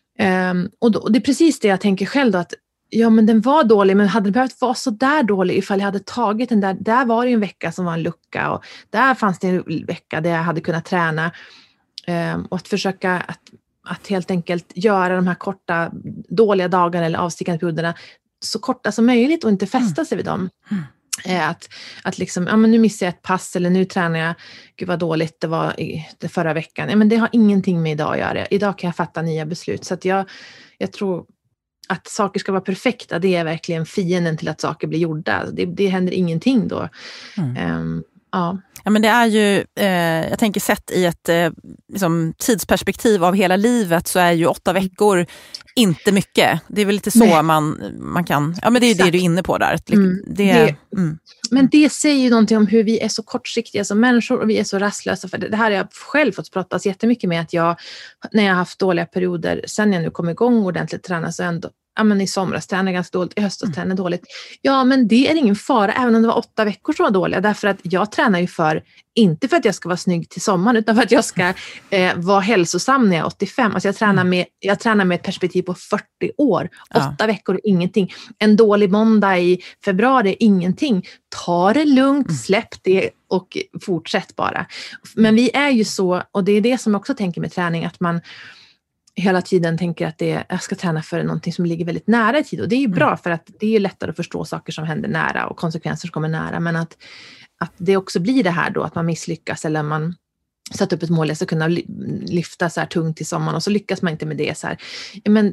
och det är precis det jag tänker själv då, att men den var dålig, men hade det behövt vara så där dålig ifall jag hade tagit den där var det en vecka som var en lucka, och där fanns det en vecka där jag hade kunnat träna. Och att försöka att helt enkelt göra de här korta dåliga dagarna eller avstickande perioderna så korta som möjligt och inte fästa sig vid dem. Att liksom, men nu missar jag ett pass, eller nu tränar jag, gud vad dåligt det var det förra veckan. Men det har ingenting med idag att göra. Idag kan jag fatta nya beslut. Så att jag tror att saker ska vara perfekta, det är verkligen fienden till att saker blir gjorda. Det händer ingenting då. Ja, men det är ju, jag tänker sett i ett liksom, tidsperspektiv av hela livet, så är ju 8 veckor inte mycket. Det är väl lite så man kan, men det är ju det du är inne på där. Men det säger ju någonting om hur vi är så kortsiktiga som människor, och vi är så rastlösa. För det här har jag själv fått pratas jättemycket med, att när jag har haft dåliga perioder, sen jag nu kom igång ordentligt träna, så ändå i somras tränar ganska dåligt, i höstas tränar dåligt. Ja, men det är ingen fara, även om det var 8 veckor som var dåliga. Därför att jag tränar ju inte för att jag ska vara snygg till sommaren, utan för att jag ska vara hälsosam när jag är 85. Alltså jag tränar med ett perspektiv på 40 år. 8 veckor är ingenting. En dålig måndag i februari är ingenting. Ta det lugnt, släpp det och fortsätt bara. Men vi är ju så, och det är det som jag också tänker med träning, att man hela tiden tänker att jag ska träna för någonting som ligger väldigt nära i tid. Och det är ju bra, för att det är lättare att förstå saker som händer nära och konsekvenser som kommer nära. Men att det också blir det här då, att man misslyckas, eller man sätter upp ett mål, jag ska kunna lyfta så här tungt i sommaren, och så lyckas man inte med det så här. Men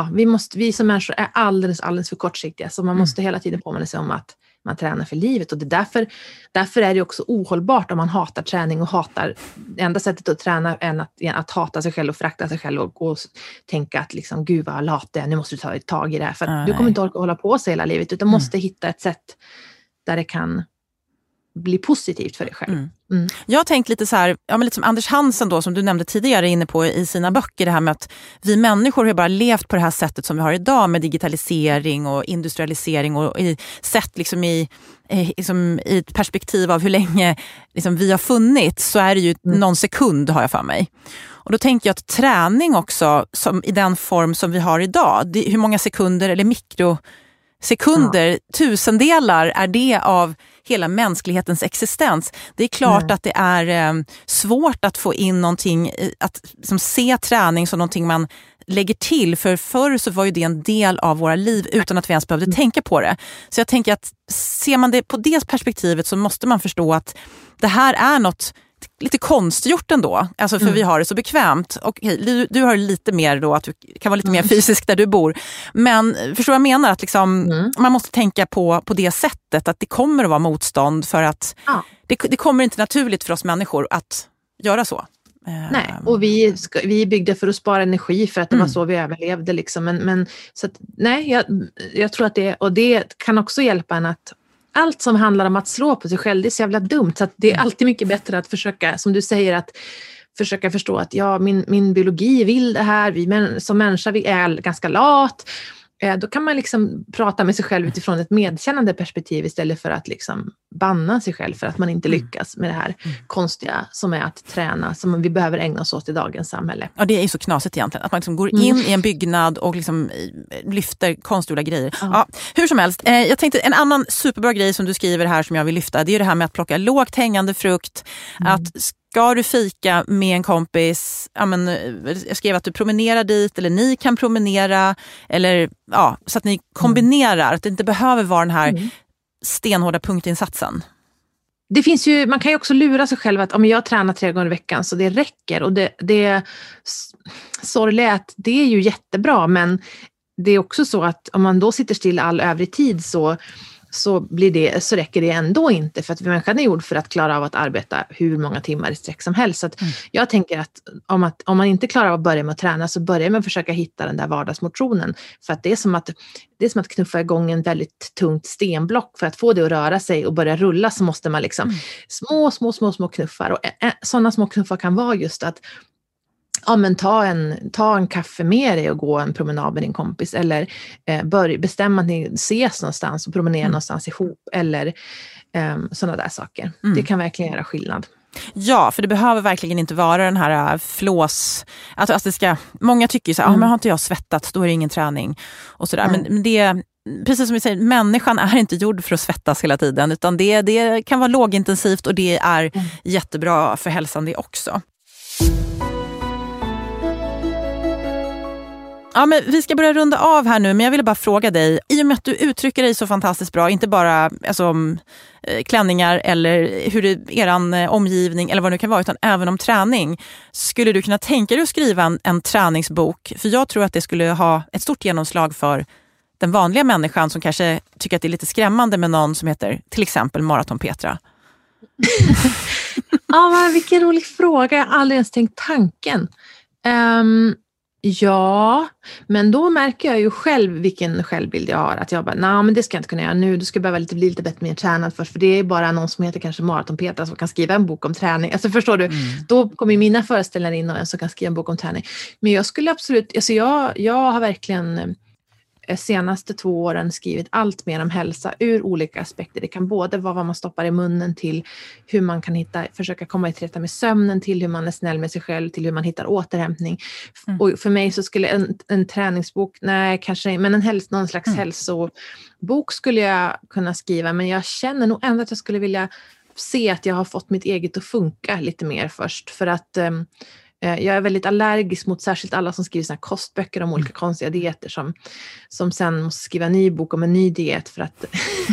vi som människor är alldeles för kortsiktiga, så man måste hela tiden påminna sig om att man tränar för livet. Och det därför är det också ohållbart om man hatar träning och hatar enda sättet att träna än att hata sig själv och förakta sig själv och tänka att liksom, gud vad lat det är, nu måste du ta tag i det här. För att du kommer inte orka hålla på sig hela livet, utan måste hitta ett sätt där det kan bli positivt för dig själv. Jag har tänkt lite så här, lite som Anders Hansen då, som du nämnde tidigare inne på i sina böcker, det här med att vi människor har bara levt på det här sättet som vi har idag, med digitalisering och industrialisering, och sett liksom i ett perspektiv av hur länge liksom vi har funnits, så är det ju någon sekund, har jag för mig. Och då tänker jag att träning också, som i den form som vi har idag, hur många sekunder eller mikrosekunder, tusendelar är det av hela mänsklighetens existens. Det är klart att det är svårt att få in någonting, att liksom, se träning som någonting man lägger till. För förr så var ju det en del av våra liv utan att vi ens behövde tänka på det. Så jag tänker att ser man det på det perspektivet, så måste man förstå att det här är något lite konstgjort ändå. Alltså för vi har det så bekvämt. Och du har lite mer då, att du kan vara lite mer fysisk där du bor. Men förstår vad jag menar? Att liksom, man måste tänka på det sättet, att det kommer att vara motstånd, för att det kommer inte naturligt för oss människor att göra så. Nej, och vi är byggda för att spara energi, för att det var så vi överlevde liksom. Men så att, nej, jag tror att det kan också hjälpa en att allt som handlar om att slå på sig själv, det är så jävla dumt. Så att det är alltid mycket bättre att försöka, som du säger, att försöka förstå att min biologi vill det här. Vi som människa, vi är ganska lat. Då kan man liksom prata med sig själv utifrån ett medkännande perspektiv, istället för att liksom banna sig själv för att man inte lyckas med det här konstiga som är att träna, som vi behöver ägna oss åt i dagens samhälle. Ja, det är ju så knasigt egentligen, att man liksom går in i en byggnad och liksom lyfter konstgjorda grejer. Ja, hur som helst, jag tänkte en annan superbra grej som du skriver här som jag vill lyfta, det är det här med att plocka lågt hängande frukt, att ska du fika med en kompis, jag skrev att du promenerar dit eller ni kan promenera eller så att ni kombinerar, att det inte behöver vara den här stenhårda punktinsatsen. Det finns ju, man kan ju också lura sig själv att jag tränar 3 gånger i veckan så det räcker, och det sorgliga är att det är ju jättebra, men det är också så att om man då sitter still all övrig tid så räcker det ändå inte, för att människan är gjord för att klara av att arbeta hur många timmar i sträck som helst. Så att jag tänker att om man inte klarar av att börja med att träna, så börjar man försöka hitta den där vardagsmotionen, för att det är som att knuffa igång en väldigt tungt stenblock. För att få det att röra sig och börja rulla så måste man liksom små knuffar, och sådana små knuffar kan vara just att ta en kaffe med dig och gå en promenad med din kompis, eller bestämma att ni ses någonstans och promenera någonstans ihop, eller sådana där saker. Det kan verkligen göra skillnad. Ja, för det behöver verkligen inte vara den här flås, att det ska, många tycker ju så här, men har inte jag svettats, då är det ingen träning och sådär, men det, precis som vi säger, människan är inte gjord för att svettas hela tiden, utan det kan vara lågintensivt, och det är jättebra för hälsan det också. Ja, men vi ska börja runda av här nu, men jag ville bara fråga dig, i och med att du uttrycker dig så fantastiskt bra, inte bara om klänningar eller hur eran omgivning eller vad det kan vara, utan även om träning. Skulle du kunna tänka dig att skriva en träningsbok? För jag tror att det skulle ha ett stort genomslag för den vanliga människan som kanske tycker att det är lite skrämmande med någon som heter till exempel Maraton Petra. Ja, vilken rolig fråga. Jag har aldrig ens tänkt tanken. Ja, men då märker jag ju själv vilken självbild jag har. Att jag bara, men det ska jag inte kunna göra nu. Du ska behöva bli lite bättre mer tränad först. För det är bara någon som heter kanske Maraton Petra som kan skriva en bok om träning. Alltså förstår du, då kommer mina föreställningar in och en som kan skriva en bok om träning. Men jag skulle absolut, alltså jag har verkligen senaste 2 åren skrivit allt mer om hälsa ur olika aspekter. Det kan både vara vad man stoppar i munnen, till hur man kan försöka komma i trätta med sömnen, till hur man är snäll med sig själv, till hur man hittar återhämtning. Och för mig så skulle en träningsbok, men någon slags hälsobok skulle jag kunna skriva, men jag känner nog ändå att jag skulle vilja se att jag har fått mitt eget att funka lite mer först, för att jag är väldigt allergisk mot särskilt alla som skriver såna kostböcker om olika konstiga dieter som sen måste skriva en ny bok om en ny diet för att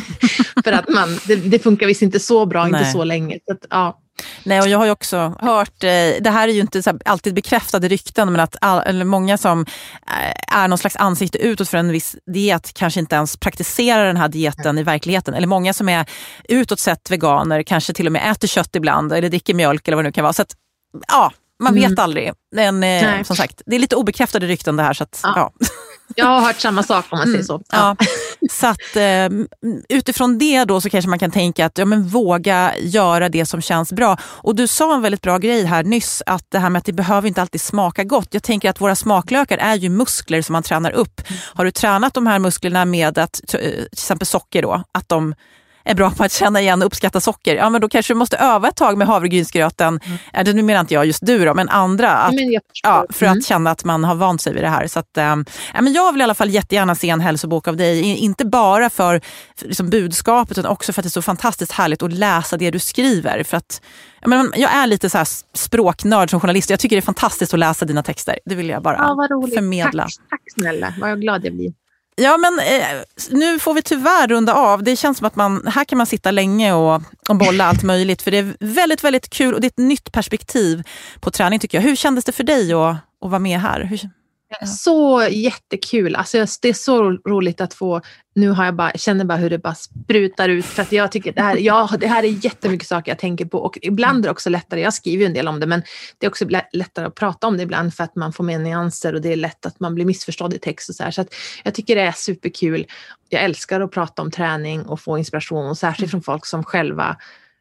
det funkar visst inte så bra, inte så länge. Så att, ja. Nej, och jag har ju också hört, det här är ju inte så alltid bekräftade rykten, men att eller många som är någon slags ansikte utåt för en viss diet kanske inte ens praktiserar den här dieten i verkligheten. Eller många som är utåt sett veganer kanske till och med äter kött ibland eller dricker mjölk eller vad det nu kan vara. Så att, man vet aldrig. Men som sagt, det är lite obekräftade rykten det här. Så att, Jag har hört samma sak om man säger så. Så att utifrån det då så kanske man kan tänka att våga göra det som känns bra. Och du sa en väldigt bra grej här nyss, att det här med att det behöver inte alltid smaka gott. Jag tänker att våra smaklökar är ju muskler som man tränar upp. Har du tränat de här musklerna med att till exempel socker då, att de är bra på att känna igen och uppskatta socker, men då kanske du måste öva ett tag med havregrynsgröten. Nu menar inte jag just du då, men andra. För att känna att man har vant sig vid det här. Så att, men jag vill i alla fall jättegärna se en hälsobok av dig. Inte bara för liksom, budskapet, utan också för att det är så fantastiskt härligt att läsa det du skriver. För att jag är lite så här språknörd som journalist. Jag tycker det är fantastiskt att läsa dina texter. Det vill jag bara förmedla. Tack snälla, vad glad jag blir. Ja, men nu får vi tyvärr runda av. Det känns som att här kan man sitta länge och bolla allt möjligt. För det är väldigt, väldigt kul och det är ett nytt perspektiv på träning tycker jag. Hur kändes det för dig att vara med här? Så jättekul. Alltså det är så roligt att få. Nu har känner bara hur det bara sprutar ut. För att jag tycker det här är jättemycket saker jag tänker på. Och ibland är det också lättare. Jag skriver ju en del om det. Men det är också lättare att prata om det ibland. För att man får med nyanser. Och det är lätt att man blir missförstådd i text och så här. Så att jag tycker det är superkul. Jag älskar att prata om träning och få inspiration. Och särskilt från folk som själva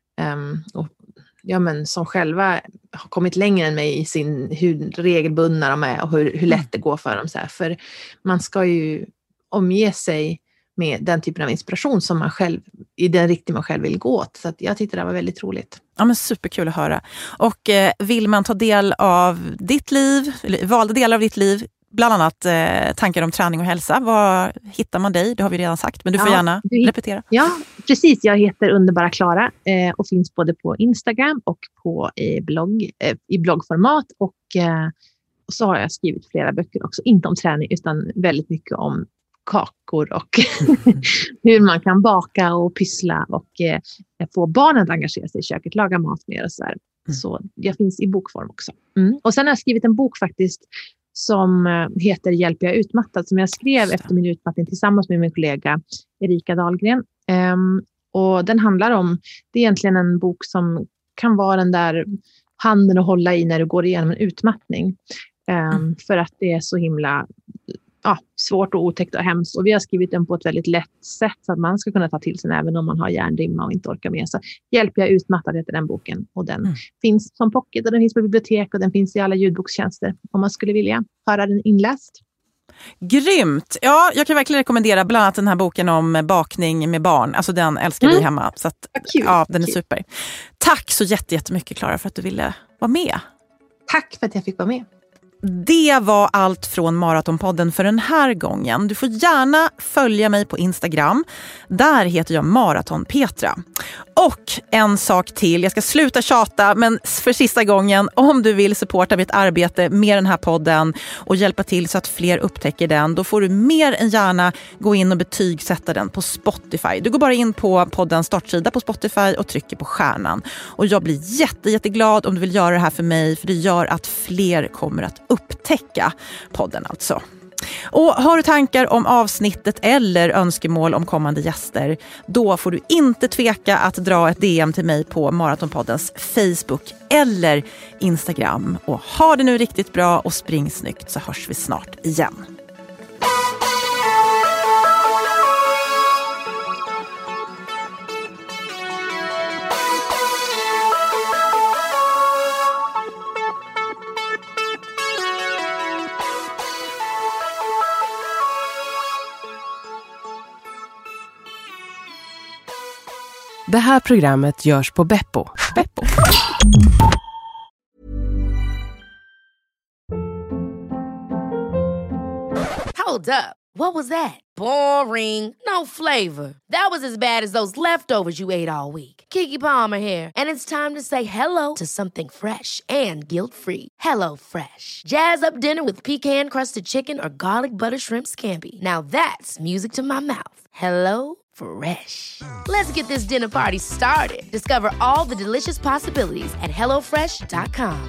som själva har kommit längre än mig i hur regelbundna de är och hur lätt det går för dem. Så här. För man ska ju omge sig med den typen av inspiration som man själv, i den riktning man själv vill gå åt. Så att jag tyckte det var väldigt roligt. Ja, men superkul att höra. Och vill man ta del av ditt liv, eller valda delar av ditt liv, bland annat tankar om träning och hälsa. Var hittar man dig? Det har vi redan sagt, men du får gärna repetera. Ja, precis. Jag heter Underbara Klara och finns både på Instagram och på i bloggformat. Och så har jag skrivit flera böcker också. Inte om träning utan väldigt mycket om kakor och hur man kan baka och pyssla och få barnen att engagera sig i köket, laga mat mer och så där. Så jag finns i bokform också. Och sen har jag skrivit en bok faktiskt som heter Hjälp jag utmattad, som jag skrev efter min utmattning tillsammans med min kollega Erika Dahlgren. Och den handlar om, det är egentligen en bok som kan vara den där handen att hålla i när du går igenom en utmattning. För att det är så himla svårt och otäckt och hemskt. Och vi har skrivit den på ett väldigt lätt sätt så att man ska kunna ta till sig även om man har hjärndimma och inte orkar med. Så Hjälp jag utmattad heter den boken. Och den finns som pocket och den finns på bibliotek och den finns i alla ljudbokstjänster om man skulle vilja höra den inläst. Grymt! Ja, jag kan verkligen rekommendera bland annat den här boken om bakning med barn. Alltså den älskar vi hemma. Så att, den är super. Tack så jättemycket Klara för att du ville vara med. Tack för att jag fick vara med. Det var allt från Maratonpodden för den här gången. Du får gärna följa mig på Instagram. Där heter jag Maratonpetra. Och en sak till, jag ska sluta tjata, men för sista gången, om du vill supporta mitt arbete med den här podden och hjälpa till så att fler upptäcker den, då får du mer än gärna gå in och betygsätta den på Spotify. Du går bara in på poddens startsida på Spotify och trycker på stjärnan. Och jag blir jätteglad om du vill göra det här för mig, för det gör att fler kommer att upptäcka podden alltså. Och har du tankar om avsnittet eller önskemål om kommande gäster, då får du inte tveka att dra ett DM till mig på Maratonpoddens Facebook eller Instagram. Och ha det nu riktigt bra och spring snyggt, så hörs vi snart igen. Det här programmet görs på Beppo. Hold up. What was that? Boring. No flavor. That was as bad as those leftovers you ate all week. Keke Palmer here, and it's time to say hello to something fresh and guilt-free. Hello Fresh. Jazz up dinner with pecan-crusted chicken or garlic butter shrimp scampi. Now that's music to my mouth. Hello Fresh. Let's get this dinner party started. Discover all the delicious possibilities at HelloFresh.com.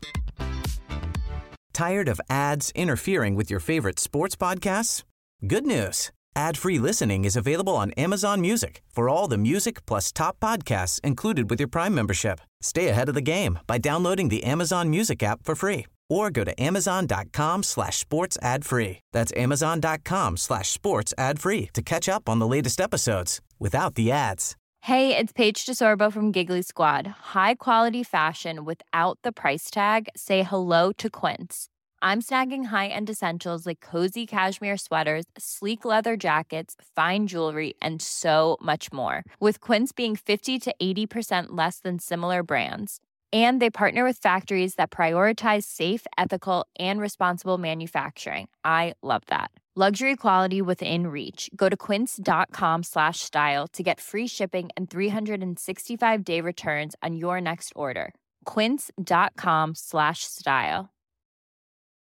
Tired of ads interfering with your favorite sports podcasts? Good news. Ad-free listening is available on Amazon Music for all the music plus top podcasts included with your Prime membership. Stay ahead of the game by downloading the Amazon Music app for free or go to amazon.com/sports ad free. That's amazon.com/sports ad free to catch up on the latest episodes without the ads. Hey, it's Paige DeSorbo from Giggly Squad. High quality fashion without the price tag. Say hello to Quince. I'm snagging high-end essentials like cozy cashmere sweaters, sleek leather jackets, fine jewelry, and so much more. With Quince being 50 to 80% less than similar brands. And they partner with factories that prioritize safe, ethical, and responsible manufacturing. I love that. Luxury quality within reach. Go to quince.com/style to get free shipping and 365-day returns on your next order. Quince.com/style.